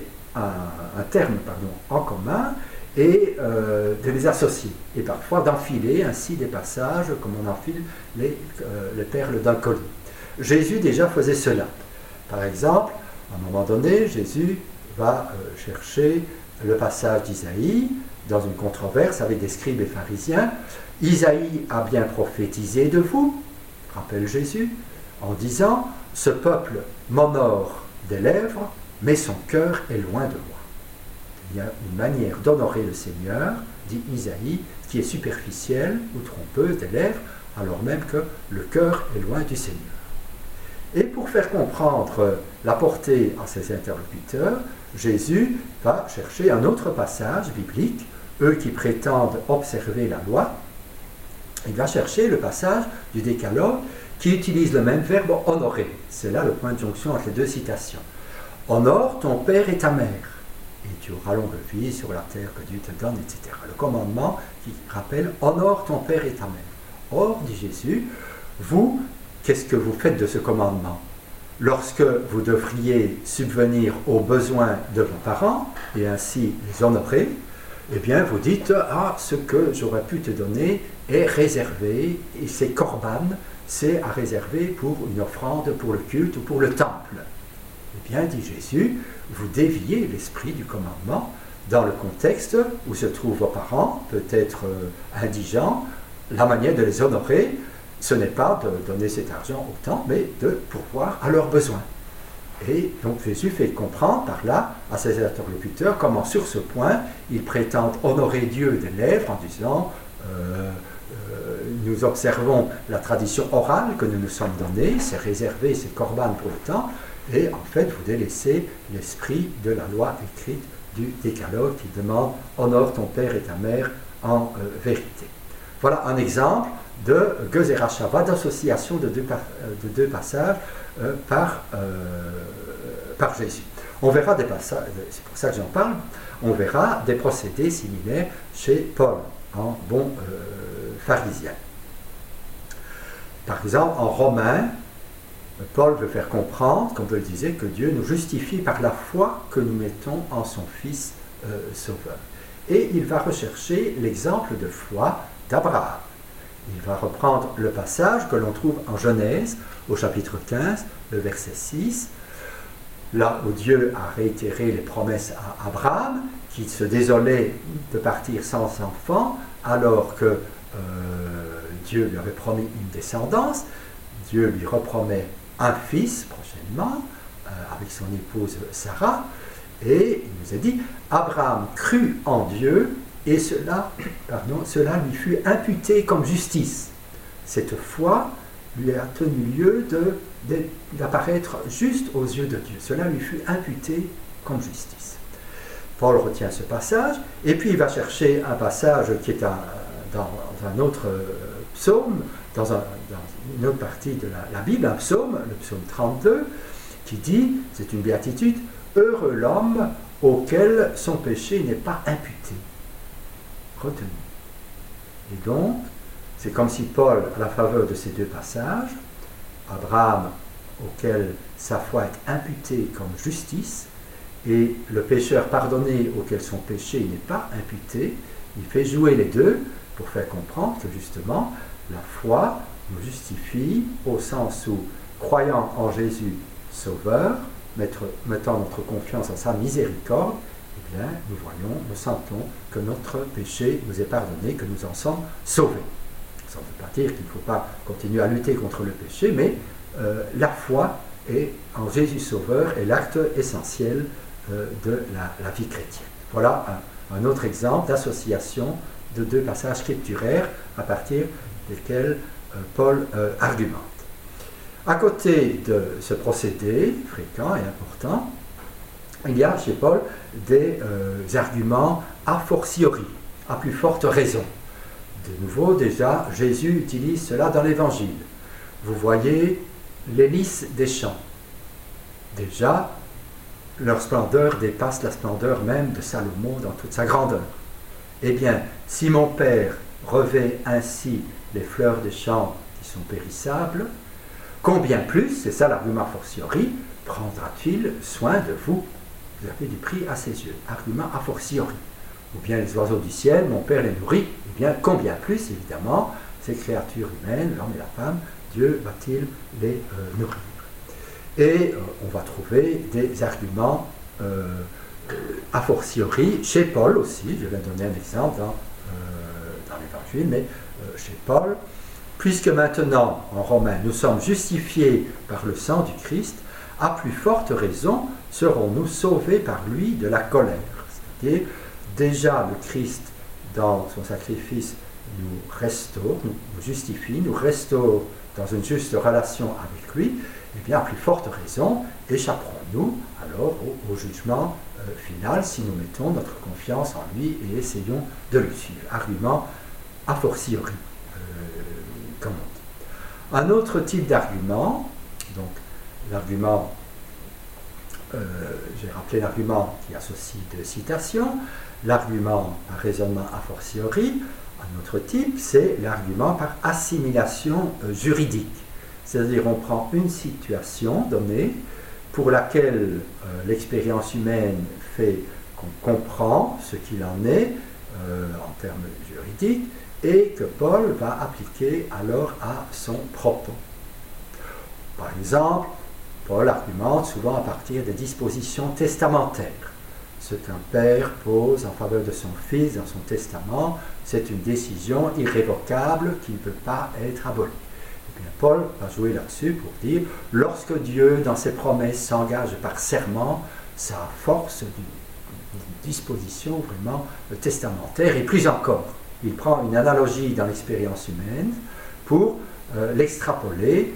terme en commun et de les associer, et parfois d'enfiler ainsi des passages comme on enfile les perles d'un collier. Jésus déjà faisait cela. Par exemple, à un moment donné, Jésus va chercher le passage d'Isaïe dans une controverse avec des scribes et pharisiens. Isaïe a bien prophétisé de vous, rappelle Jésus, en disant « Ce peuple m'honore des lèvres, mais son cœur est loin de moi. » Il y a une manière d'honorer le Seigneur, dit Isaïe, qui est superficielle ou trompeuse des lèvres, alors même que le cœur est loin du Seigneur. Et pour faire comprendre la portée à ses interlocuteurs, Jésus va chercher un autre passage biblique, eux qui prétendent observer la loi. Il va chercher le passage du Décalogue qui utilise le même verbe honorer. C'est là le point de jonction entre les deux citations. Honore ton père et ta mère, et tu auras longue vie sur la terre que Dieu te donne, etc. Le commandement qui rappelle honore ton père et ta mère. Or, dit Jésus, vous, qu'est-ce que vous faites de ce commandement? Lorsque vous devriez subvenir aux besoins de vos parents et ainsi les honorer, eh bien vous dites, ce que j'aurais pu te donner est réservé, et c'est korban, c'est à réserver pour une offrande, pour le culte ou pour le temple. Eh bien, dit Jésus, vous déviez l'esprit du commandement dans le contexte où se trouvent vos parents, peut-être indigents. La manière de les honorer, ce n'est pas de donner cet argent au temple, mais de pourvoir à leurs besoins. Et donc Jésus fait comprendre par là à ses interlocuteurs comment sur ce point, ils prétendent honorer Dieu des lèvres en disant nous observons la tradition orale que nous nous sommes donnée, c'est réservé, c'est korban pour le temps, et en fait vous délaissez l'esprit de la loi écrite du Décalogue qui demande honore ton père et ta mère en vérité. Voilà un exemple de Gezerah Shavah, d'association de deux passages par Jésus. On verra des passages, c'est pour ça que j'en parle, on verra des procédés similaires chez Paul, en bon pharisien. Par exemple, en Romains, Paul veut faire comprendre, comme je le disais, que Dieu nous justifie par la foi que nous mettons en son Fils Sauveur. Et il va rechercher l'exemple de foi d'Abraham. Il va reprendre le passage que l'on trouve en Genèse, au chapitre 15, le verset 6, là où Dieu a réitéré les promesses à Abraham, qui se désolait de partir sans enfant, alors que Dieu lui avait promis une descendance. Dieu lui repromet un fils prochainement, avec son épouse Sarah, et il nous a dit, Abraham crut en Dieu, et cela lui fut imputé comme justice. Cette foi lui a tenu lieu d'apparaître juste aux yeux de Dieu. Cela lui fut imputé comme justice. Paul retient ce passage, et puis il va chercher un passage qui est dans un autre psaume, dans une autre partie de la Bible, un psaume, le psaume 32, qui dit, c'est une béatitude, « Heureux l'homme auquel son péché n'est pas imputé. » Retenu. Et donc, c'est comme si Paul, à la faveur de ces deux passages, Abraham, auquel sa foi est imputée comme justice, et le pécheur pardonné auquel son péché n'est pas imputé, il fait jouer les deux pour faire comprendre que justement, la foi nous justifie au sens où, croyant en Jésus Sauveur, mettant notre confiance en sa miséricorde, eh bien, nous sentons que notre péché nous est pardonné, que nous en sommes sauvés. Ça ne veut pas dire qu'il ne faut pas continuer à lutter contre le péché, mais la foi en Jésus Sauveur est l'acte essentiel de la vie chrétienne. Voilà un autre exemple d'association de deux passages scripturaires à partir desquels Paul argumente. À côté de ce procédé fréquent et important, il y a chez Paul des arguments a fortiori, à plus forte raison. De nouveau, déjà, Jésus utilise cela dans l'Évangile. Vous voyez les lys des champs. Déjà, leur splendeur dépasse la splendeur même de Salomon dans toute sa grandeur. Eh bien, si mon Père revêt ainsi les fleurs des champs qui sont périssables, combien plus, c'est ça l'argument a fortiori, prendra-t-il soin de vous? Vous avez du prix à ses yeux. Argument a fortiori. Ou bien les oiseaux du ciel, mon Père les nourrit. Eh bien, combien plus, évidemment, ces créatures humaines, l'homme et la femme, Dieu va-t-il les nourrir? Et on va trouver des arguments a fortiori chez Paul aussi. Je vais donner un exemple dans l'Évangile, mais chez Paul. Puisque maintenant, en Romains, nous sommes justifiés par le sang du Christ, à plus forte raison serons-nous sauvés par lui de la colère. C'est-à-dire, déjà le Christ, dans son sacrifice, nous restaure, nous justifie, nous restaure dans une juste relation avec lui. Eh bien, à plus forte raison, échapperons-nous alors au jugement final si nous mettons notre confiance en lui et essayons de le suivre. Argument a fortiori, comme on dit. Un autre type d'argument, donc l'argument, j'ai rappelé l'argument qui associe deux citations, l'argument par raisonnement a fortiori. Un autre type, c'est l'argument par assimilation juridique. C'est-à-dire on prend une situation donnée pour laquelle l'expérience humaine fait qu'on comprend ce qu'il en est en termes juridiques et que Paul va appliquer alors à son propos. Par exemple, Paul argumente souvent à partir des dispositions testamentaires. Ce qu'un père pose en faveur de son fils dans son testament, c'est une décision irrévocable qui ne peut pas être abolie. Et bien, Paul va jouer là-dessus pour dire, lorsque Dieu, dans ses promesses, s'engage par serment, ça a force d'une disposition vraiment testamentaire, et plus encore, il prend une analogie dans l'expérience humaine pour l'extrapoler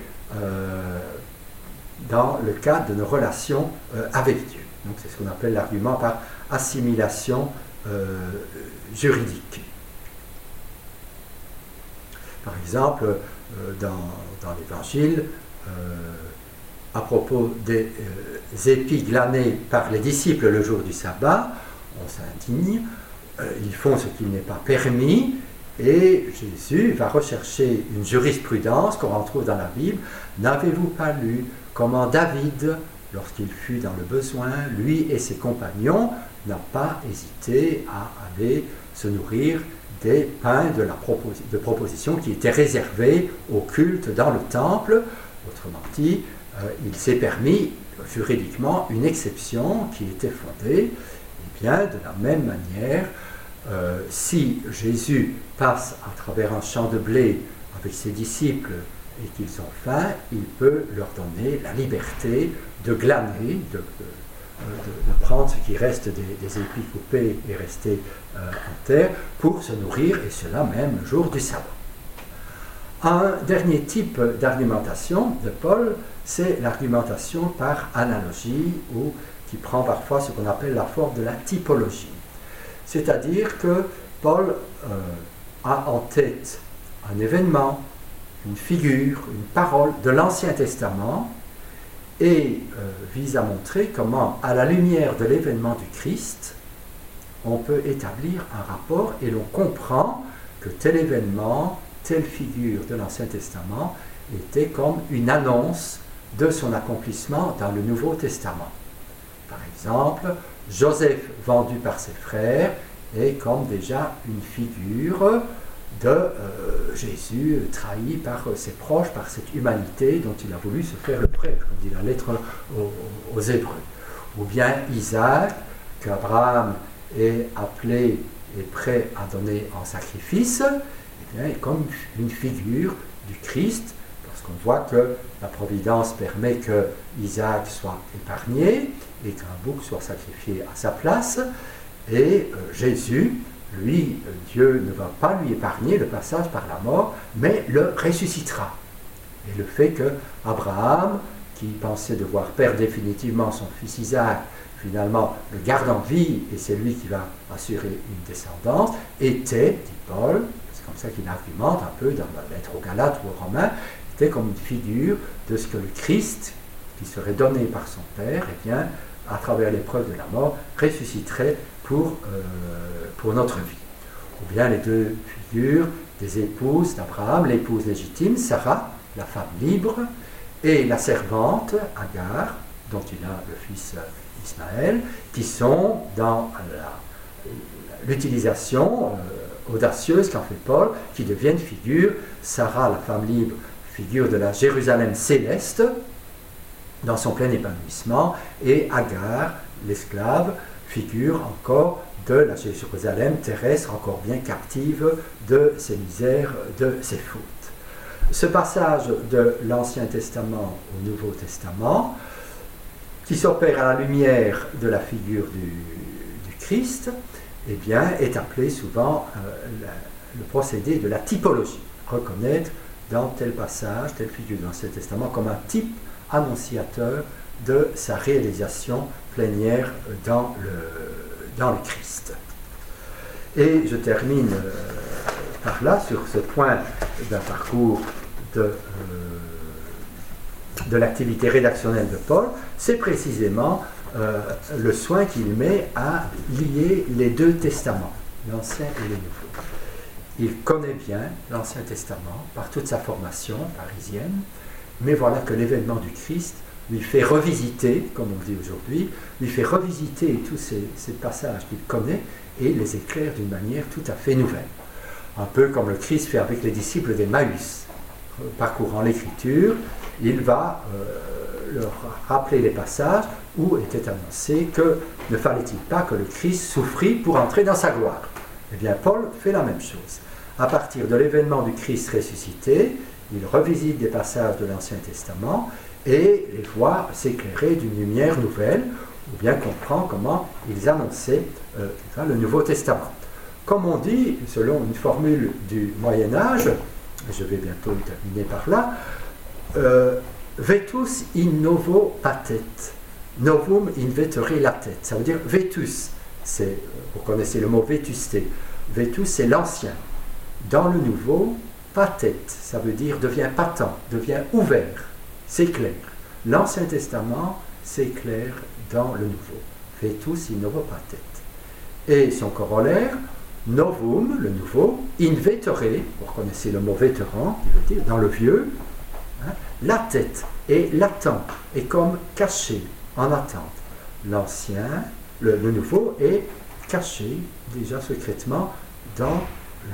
dans le cadre de nos relations avec Dieu. Donc c'est ce qu'on appelle l'argument par assimilation juridique. Par exemple, dans l'Évangile, à propos des épis glanés par les disciples le jour du sabbat, on s'indigne, ils font ce qu'il n'est pas permis, et Jésus va rechercher une jurisprudence qu'on retrouve dans la Bible. N'avez-vous pas lu comment David, lorsqu'il fut dans le besoin, lui et ses compagnons, n'a pas hésité à aller se nourrir des pains de proposition qui étaient réservés au culte dans le temple. Autrement dit, il s'est permis juridiquement une exception qui était fondée. Et bien, de la même manière, si Jésus passe à travers un champ de blé avec ses disciples et qu'ils ont faim, il peut leur donner la liberté de glaner, de prendre ce qui reste des épis coupés et restés en terre pour se nourrir, et cela même le jour du sabbat. Un dernier type d'argumentation de Paul, c'est l'argumentation par analogie, ou qui prend parfois ce qu'on appelle la forme de la typologie. C'est-à-dire que Paul a en tête un événement, une figure, une parole de l'Ancien Testament, et vise à montrer comment, à la lumière de l'événement du Christ, on peut établir un rapport et l'on comprend que tel événement, telle figure de l'Ancien Testament était comme une annonce de son accomplissement dans le Nouveau Testament. Par exemple, Joseph vendu par ses frères est comme déjà une figure de Jésus trahi par ses proches, par cette humanité dont il a voulu se faire le frère, comme dit la lettre aux Hébreux. Ou bien Isaac, qu'Abraham est appelé et prêt à donner en sacrifice, eh bien, est comme une figure du Christ, parce qu'on voit que la providence permet que Isaac soit épargné et qu'un bouc soit sacrifié à sa place. Et Jésus, lui, Dieu ne va pas lui épargner le passage par la mort, mais le ressuscitera. Et le fait que Abraham, qui pensait devoir perdre définitivement son fils Isaac, finalement le garde en vie, et c'est lui qui va assurer une descendance, était, dit Paul, c'est comme ça qu'il argumente un peu dans la lettre aux Galates ou aux Romains, était comme une figure de ce que le Christ, qui serait donné par son Père, eh bien, à travers l'épreuve de la mort, ressusciterait pour notre vie. Ou bien les deux figures des épouses d'Abraham, l'épouse légitime, Sarah, la femme libre, et la servante, Agar, dont il a le fils Ismaël, qui sont dans l'utilisation audacieuse qu'en fait Paul, qui deviennent figure, Sarah, la femme libre, figure de la Jérusalem céleste, dans son plein épanouissement, et Agar, l'esclave, figure encore de la Jérusalem terrestre, encore bien captive de ses misères, de ses fautes. Ce passage de l'Ancien Testament au Nouveau Testament, qui s'opère à la lumière de la figure du Christ, eh bien, est appelé souvent le procédé de la typologie. Reconnaître dans tel passage, telle figure de l'Ancien Testament comme un type annonciateur de sa réalisation plénière dans le Christ. Et je termine par là sur ce point d'un parcours de l'activité rédactionnelle de Paul, c'est précisément le soin qu'il met à lier les deux testaments, l'Ancien et le Nouveau. Il connaît bien l'Ancien Testament par toute sa formation parisienne, mais voilà que l'événement du Christ lui fait revisiter, comme on dit aujourd'hui, lui fait revisiter tous ces passages qu'il connaît et les éclaire d'une manière tout à fait nouvelle. Un peu comme le Christ fait avec les disciples d'Emmaüs. Parcourant l'Écriture, il va leur rappeler les passages où était annoncé que ne fallait-il pas que le Christ souffrit pour entrer dans sa gloire. Eh bien, Paul fait la même chose. À partir de l'événement du Christ ressuscité, il revisite des passages de l'Ancien Testament et les voit s'éclairer d'une lumière nouvelle, ou bien comprend comment ils annonçaient le Nouveau Testament. Comme on dit, selon une formule du Moyen-Âge, je vais bientôt terminer par là, vetus in novo patet, novum in vetere latet. Ça veut dire vetus, vous connaissez le mot vétusté. Vetus, c'est l'ancien. Dans le nouveau, patet, ça veut dire devient patent, devient ouvert, s'éclaire. L'Ancien Testament s'éclaire dans le nouveau. Vetus in novo patet. Et son corollaire, novum, le nouveau, in vetere, vous reconnaissez le mot vétéran, qui veut dire dans le vieux, latet est latent, est comme caché, en attente. L'ancien, le nouveau est caché déjà secrètement dans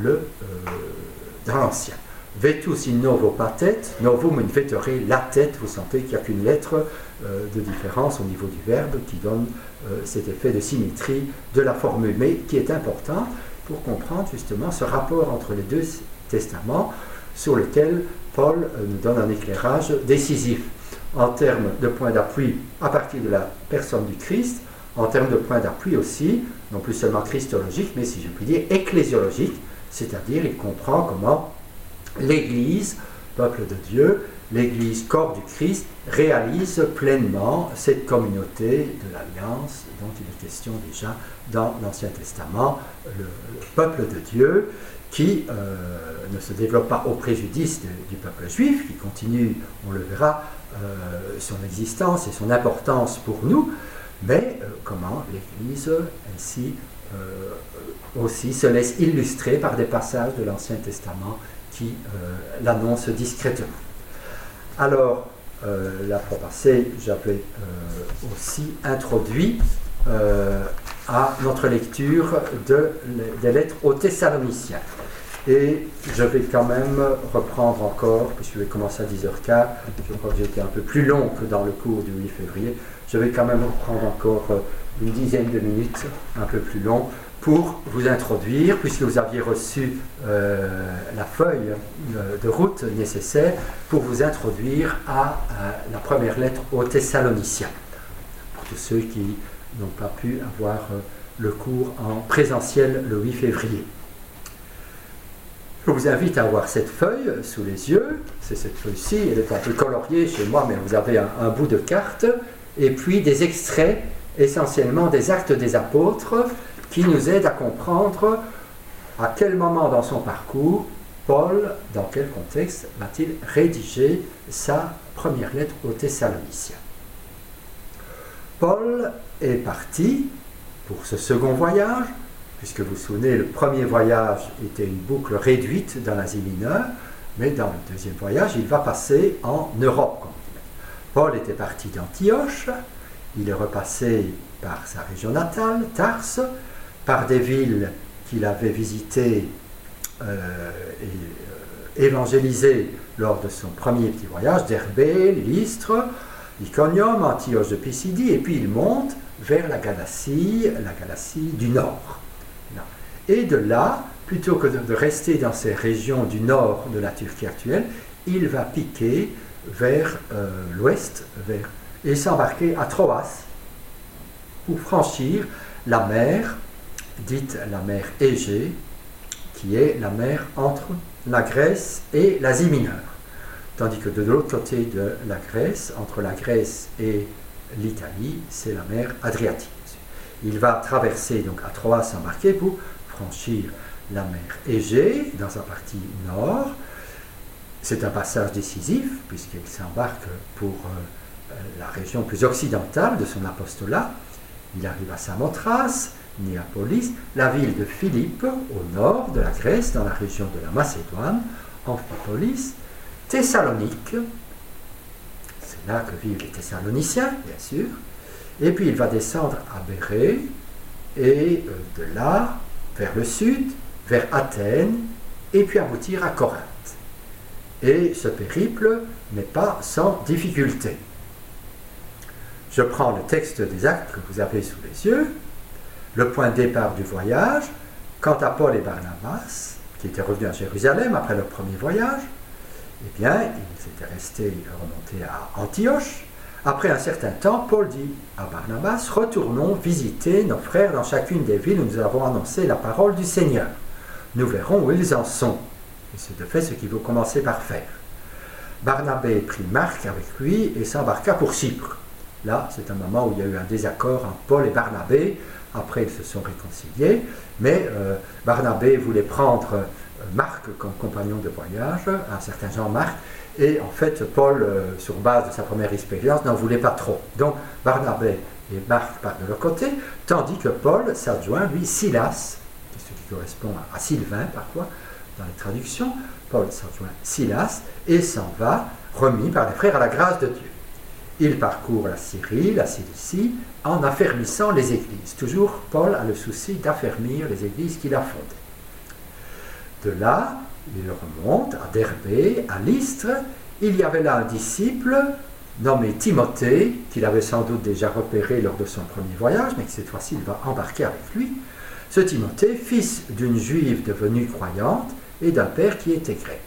l'ancien. Vetus in novo patet, novum in vetere latet, vous sentez qu'il n'y a qu'une lettre de différence au niveau du verbe qui donne cet effet de symétrie de la formule, mais qui est important pour comprendre justement ce rapport entre les deux testaments sur lequel Paul nous donne un éclairage décisif en termes de point d'appui à partir de la personne du Christ, en termes de point d'appui aussi, non plus seulement christologique, mais si je puis dire ecclésiologique, c'est-à-dire il comprend comment l'Église, peuple de Dieu, l'Église, corps du Christ, réalise pleinement cette communauté de l'Alliance dont il est question déjà dans l'Ancien Testament, le peuple de Dieu qui ne se développe pas au préjudice du peuple juif, qui continue, on le verra, son existence et son importance pour nous, mais comment l'Église ainsi aussi se laisse illustrer par des passages de l'Ancien Testament qui l'annoncent discrètement. Alors, la fois passée, j'avais aussi introduit à notre lecture des lettres aux Thessaloniciens. Et je vais quand même reprendre encore, puisque je vais commencer à 10h15, je crois que j'étais un peu plus long que dans le cours du 8 février, je vais quand même reprendre encore une dizaine de minutes, un peu plus long, pour vous introduire, puisque vous aviez reçu la feuille de route nécessaire, pour vous introduire à la première lettre aux Thessaloniciens. Pour tous ceux qui n'ont pas pu avoir le cours en présentiel le 8 février. Je vous invite à avoir cette feuille sous les yeux. C'est cette feuille-ci, elle est un peu coloriée chez moi, mais vous avez un bout de carte, et puis des extraits essentiellement des Actes des Apôtres qui nous aident à comprendre à quel moment dans son parcours Paul, dans quel contexte, va-t-il rédiger sa première lettre aux Thessaloniciens. Paul est parti pour ce second voyage, puisque vous vous souvenez, le premier voyage était une boucle réduite dans l'Asie mineure, mais dans le deuxième voyage, il va passer en Europe. Paul était parti d'Antioche, il est repassé par sa région natale, Tarse, par des villes qu'il avait visitées et évangélisées lors de son premier petit voyage, Derbé, Lystre, Iconium, Antioche de Pisidie, et puis il monte vers la Galatie du Nord. Et de là, plutôt que de rester dans ces régions du nord de la Turquie actuelle, il va piquer vers l'ouest et s'embarquer à Troas pour franchir la mer, dite la mer Égée, qui est la mer entre la Grèce et l'Asie mineure. Tandis que de l'autre côté de la Grèce, entre la Grèce et l'Italie, c'est la mer Adriatique. Il va traverser donc à Troas, s'embarquer pour franchir la mer Égée dans sa partie nord. C'est un passage décisif puisqu'il s'embarque pour la région plus occidentale de son apostolat. Il arrive à Samothrace, Néapolis, la ville de Philippe au nord de la Grèce, dans la région de la Macédoine, Amphipolis, Thessalonique, c'est là que vivent les Thessaloniciens, bien sûr, et puis il va descendre à Bérée, et de là, vers le sud, vers Athènes, et puis aboutir à Corinthe. Et ce périple n'est pas sans difficulté. Je prends le texte des Actes que vous avez sous les yeux, le point de départ du voyage. Quant à Paul et Barnabas, qui étaient revenus à Jérusalem après leur premier voyage, eh bien, ils étaient restés remontés à Antioche. Après un certain temps, Paul dit à Barnabas, « Retournons visiter nos frères dans chacune des villes où nous avons annoncé la parole du Seigneur. Nous verrons où ils en sont. » Et c'est de fait ce qu'il faut commencer par faire. Barnabé prit Marc avec lui et s'embarqua pour Chypre. Là, c'est un moment où il y a eu un désaccord entre Paul et Barnabé. Après, ils se sont réconciliés. Mais Barnabé voulait prendre Marc comme compagnon de voyage, un certain Jean-Marc. Et en fait, Paul, sur base de sa première expérience, n'en voulait pas trop. Donc, Barnabé et Marc partent de leur côté, tandis que Paul s'adjoint, lui, Silas, ce qui correspond à Sylvain parfois, dans les traductions. Paul s'adjoint Silas et s'en va, remis par les frères à la grâce de Dieu. Il parcourt la Syrie, la Cilicie, en affermissant les églises. Toujours, Paul a le souci d'affermir les églises qu'il a fondées. De là, il remonte à Derbé, à Lystre. Il y avait là un disciple nommé Timothée, qu'il avait sans doute déjà repéré lors de son premier voyage, mais que cette fois-ci il va embarquer avec lui. Ce Timothée, fils d'une juive devenue croyante et d'un père qui était grec.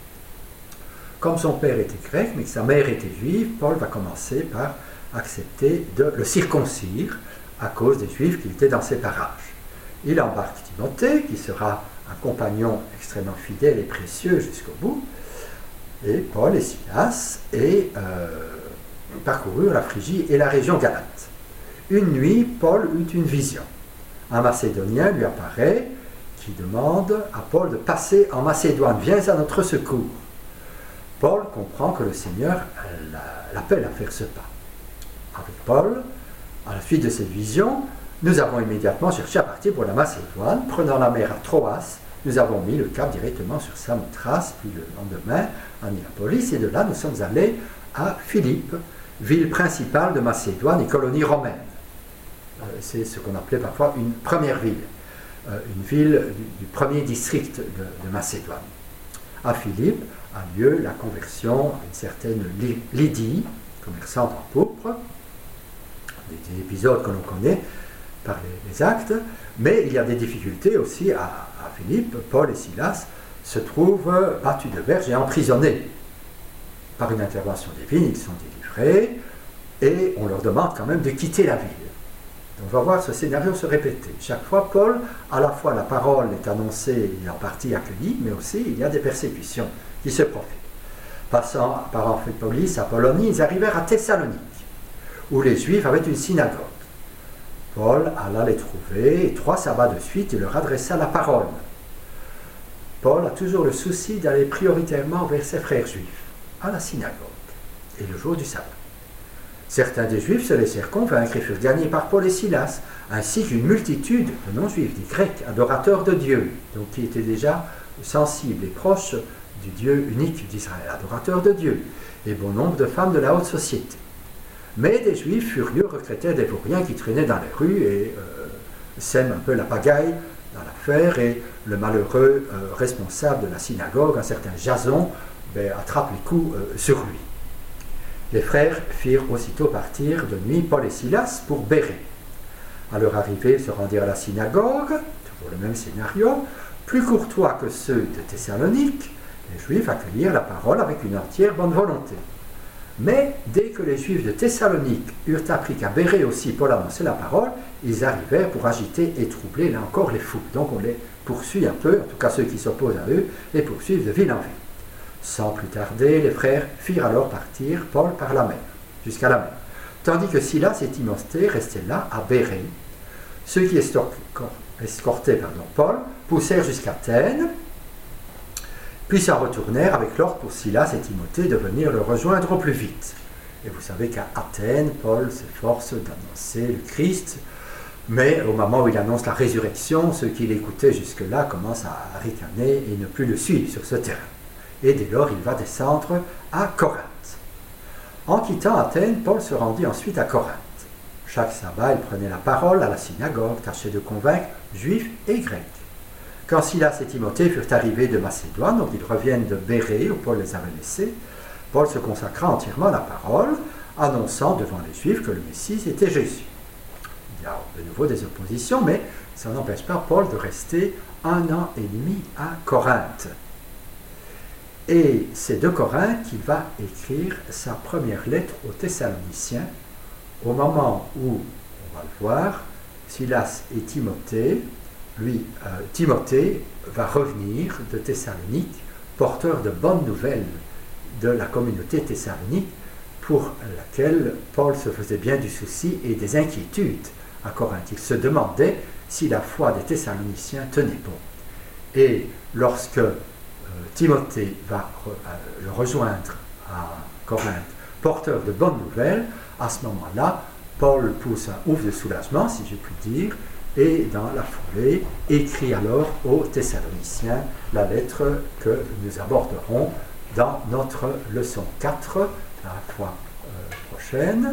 Comme son père était grec, mais que sa mère était juive, Paul va commencer par accepter de le circoncire à cause des juifs qui étaient dans ses parages. Il embarque Timothée, qui sera un compagnon extrêmement fidèle et précieux jusqu'au bout, et Paul et Silas parcoururent la Phrygie et la région galate. Une nuit, Paul eut une vision. Un Macédonien lui apparaît qui demande à Paul de passer en Macédoine. Viens à notre secours. Paul comprend que le Seigneur l'appelle à faire ce pas. Avec Paul, à la suite de cette vision, nous avons immédiatement cherché à partir pour la Macédoine. Prenant la mer à Troas, nous avons mis le cap directement sur Samothrace, puis le lendemain à Néapolis, et de là nous sommes allés à Philippe, ville principale de Macédoine et colonie romaine. C'est ce qu'on appelait parfois une première ville, une ville du premier district de Macédoine. À Philippe a lieu la conversion à une certaine Lydie, commerçante en pourpre, des épisodes que l'on connaît par les actes, mais il y a des difficultés aussi à Philippe. Paul et Silas se trouvent battus de verge et emprisonnés. Par une intervention divine, ils sont délivrés et on leur demande quand même de quitter la ville. On va voir ce scénario se répéter. Chaque fois, Paul, à la fois la parole est annoncée et en partie accueillie, mais aussi il y a des persécutions qui se profilent. Passant par Amphipolis, Apollonie, ils arrivèrent à Thessalonique, où les Juifs avaient une synagogue. Paul alla les trouver, et 3 sabbats de suite, il leur adressa la parole. Paul a toujours le souci d'aller prioritairement vers ses frères juifs, à la synagogue, et le jour du sabbat. Certains des Juifs se laissèrent convaincre et furent gagnés par Paul et Silas, ainsi qu'une multitude de non-juifs, des Grecs, adorateurs de Dieu, donc qui étaient déjà sensibles et proches du Dieu unique d'Israël, adorateurs de Dieu, et bon nombre de femmes de la haute société. Mais des Juifs furieux recrutèrent des vauriens qui traînaient dans les rues et sèment un peu la pagaille dans l'affaire, et le malheureux responsable de la synagogue, un certain Jason, attrape les coups sur lui. Les frères firent aussitôt partir de nuit Paul et Silas pour Bérée. À leur arrivée, ils se rendirent à la synagogue, toujours le même scénario, plus courtois que ceux de Thessalonique. Les Juifs accueillirent la parole avec une entière bonne volonté. Mais dès que les Juifs de Thessalonique eurent appris qu'à Bérée aussi Paul annonçait la parole, ils arrivèrent pour agiter et troubler là encore les foules. Donc on les poursuit un peu, en tout cas ceux qui s'opposent à eux, les poursuivent de ville en ville. Sans plus tarder, les frères firent alors partir Paul par la mer, jusqu'à la mer, tandis que Silas et Timothée restaient là, à Bérée. Ceux qui escortaient Paul poussèrent jusqu'à Athènes, puis s'en retournèrent avec l'ordre pour Silas et Timothée de venir le rejoindre au plus vite. Et vous savez qu'à Athènes, Paul s'efforce d'annoncer le Christ, mais au moment où il annonce la résurrection, ceux qui l'écoutaient jusque-là commencent à ricaner et ne plus le suivre sur ce terrain. Et dès lors, il va descendre à Corinthe. En quittant Athènes, Paul se rendit ensuite à Corinthe. Chaque sabbat, il prenait la parole à la synagogue, tâchait de convaincre juifs et grecs. Quand Silas et Timothée furent arrivés de Macédoine, donc ils reviennent de Bérée, où Paul les avait laissés, Paul se consacra entièrement à la parole, annonçant devant les Juifs que le Messie était Jésus. Il y a de nouveau des oppositions, mais ça n'empêche pas Paul de rester 1 an et demi à Corinthe. Et c'est de Corinthe qu'il va écrire sa première lettre aux Thessaloniciens, au moment où, on va le voir, Silas et Timothée, Timothée va revenir de Thessalonique, porteur de bonnes nouvelles de la communauté thessalonique, pour laquelle Paul se faisait bien du souci et des inquiétudes à Corinthe. Il se demandait si la foi des Thessaloniciens tenait bon. Et lorsque Timothée va le rejoindre à Corinthe, porteur de bonnes nouvelles, à ce moment-là, Paul pousse un ouf de soulagement, si je puis dire, et dans la foulée, écrit alors aux Thessaloniciens la lettre que nous aborderons dans notre leçon 4, la fois prochaine.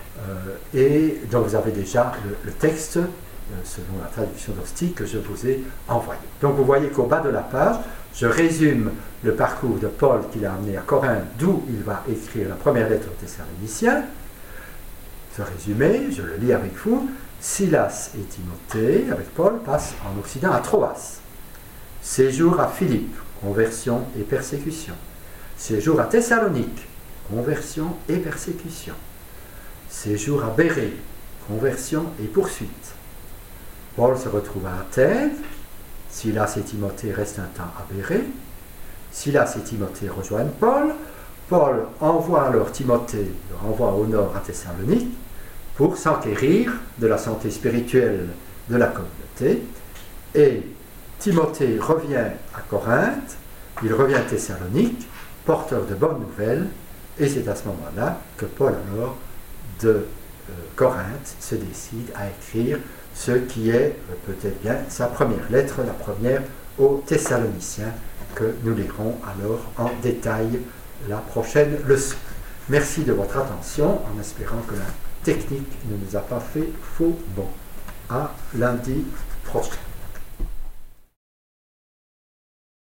Et donc vous avez déjà le texte, selon la traduction d'Ostie, que je vous ai envoyé. Donc vous voyez qu'au bas de la page, je résume le parcours de Paul qu'il a amené à Corinthe, d'où il va écrire la première lettre aux Thessaloniciens. Ce résumé, je le lis avec vous. Silas et Timothée, avec Paul, passent en Occident à Troas. Séjour à Philippe, conversion et persécution. Séjour à Thessalonique, conversion et persécution. Séjour à Bérée, conversion et poursuite. Paul se retrouve à Athènes. Silas et Timothée restent un temps à Bérée. Silas et Timothée rejoignent Paul. Paul envoie alors Timothée, le renvoie au nord à Thessalonique, pour s'enquérir de la santé spirituelle de la communauté. Et Timothée revient à Corinthe, il revient à Thessalonique, porteur de bonnes nouvelles, et c'est à ce moment-là que Paul, alors, de Corinthe, se décide à écrire ce qui est peut-être bien sa première lettre, la première aux Thessaloniciens, que nous lirons alors en détail la prochaine leçon. Merci de votre attention, en espérant que la technique ne nous a pas fait faux bon. À lundi prochain.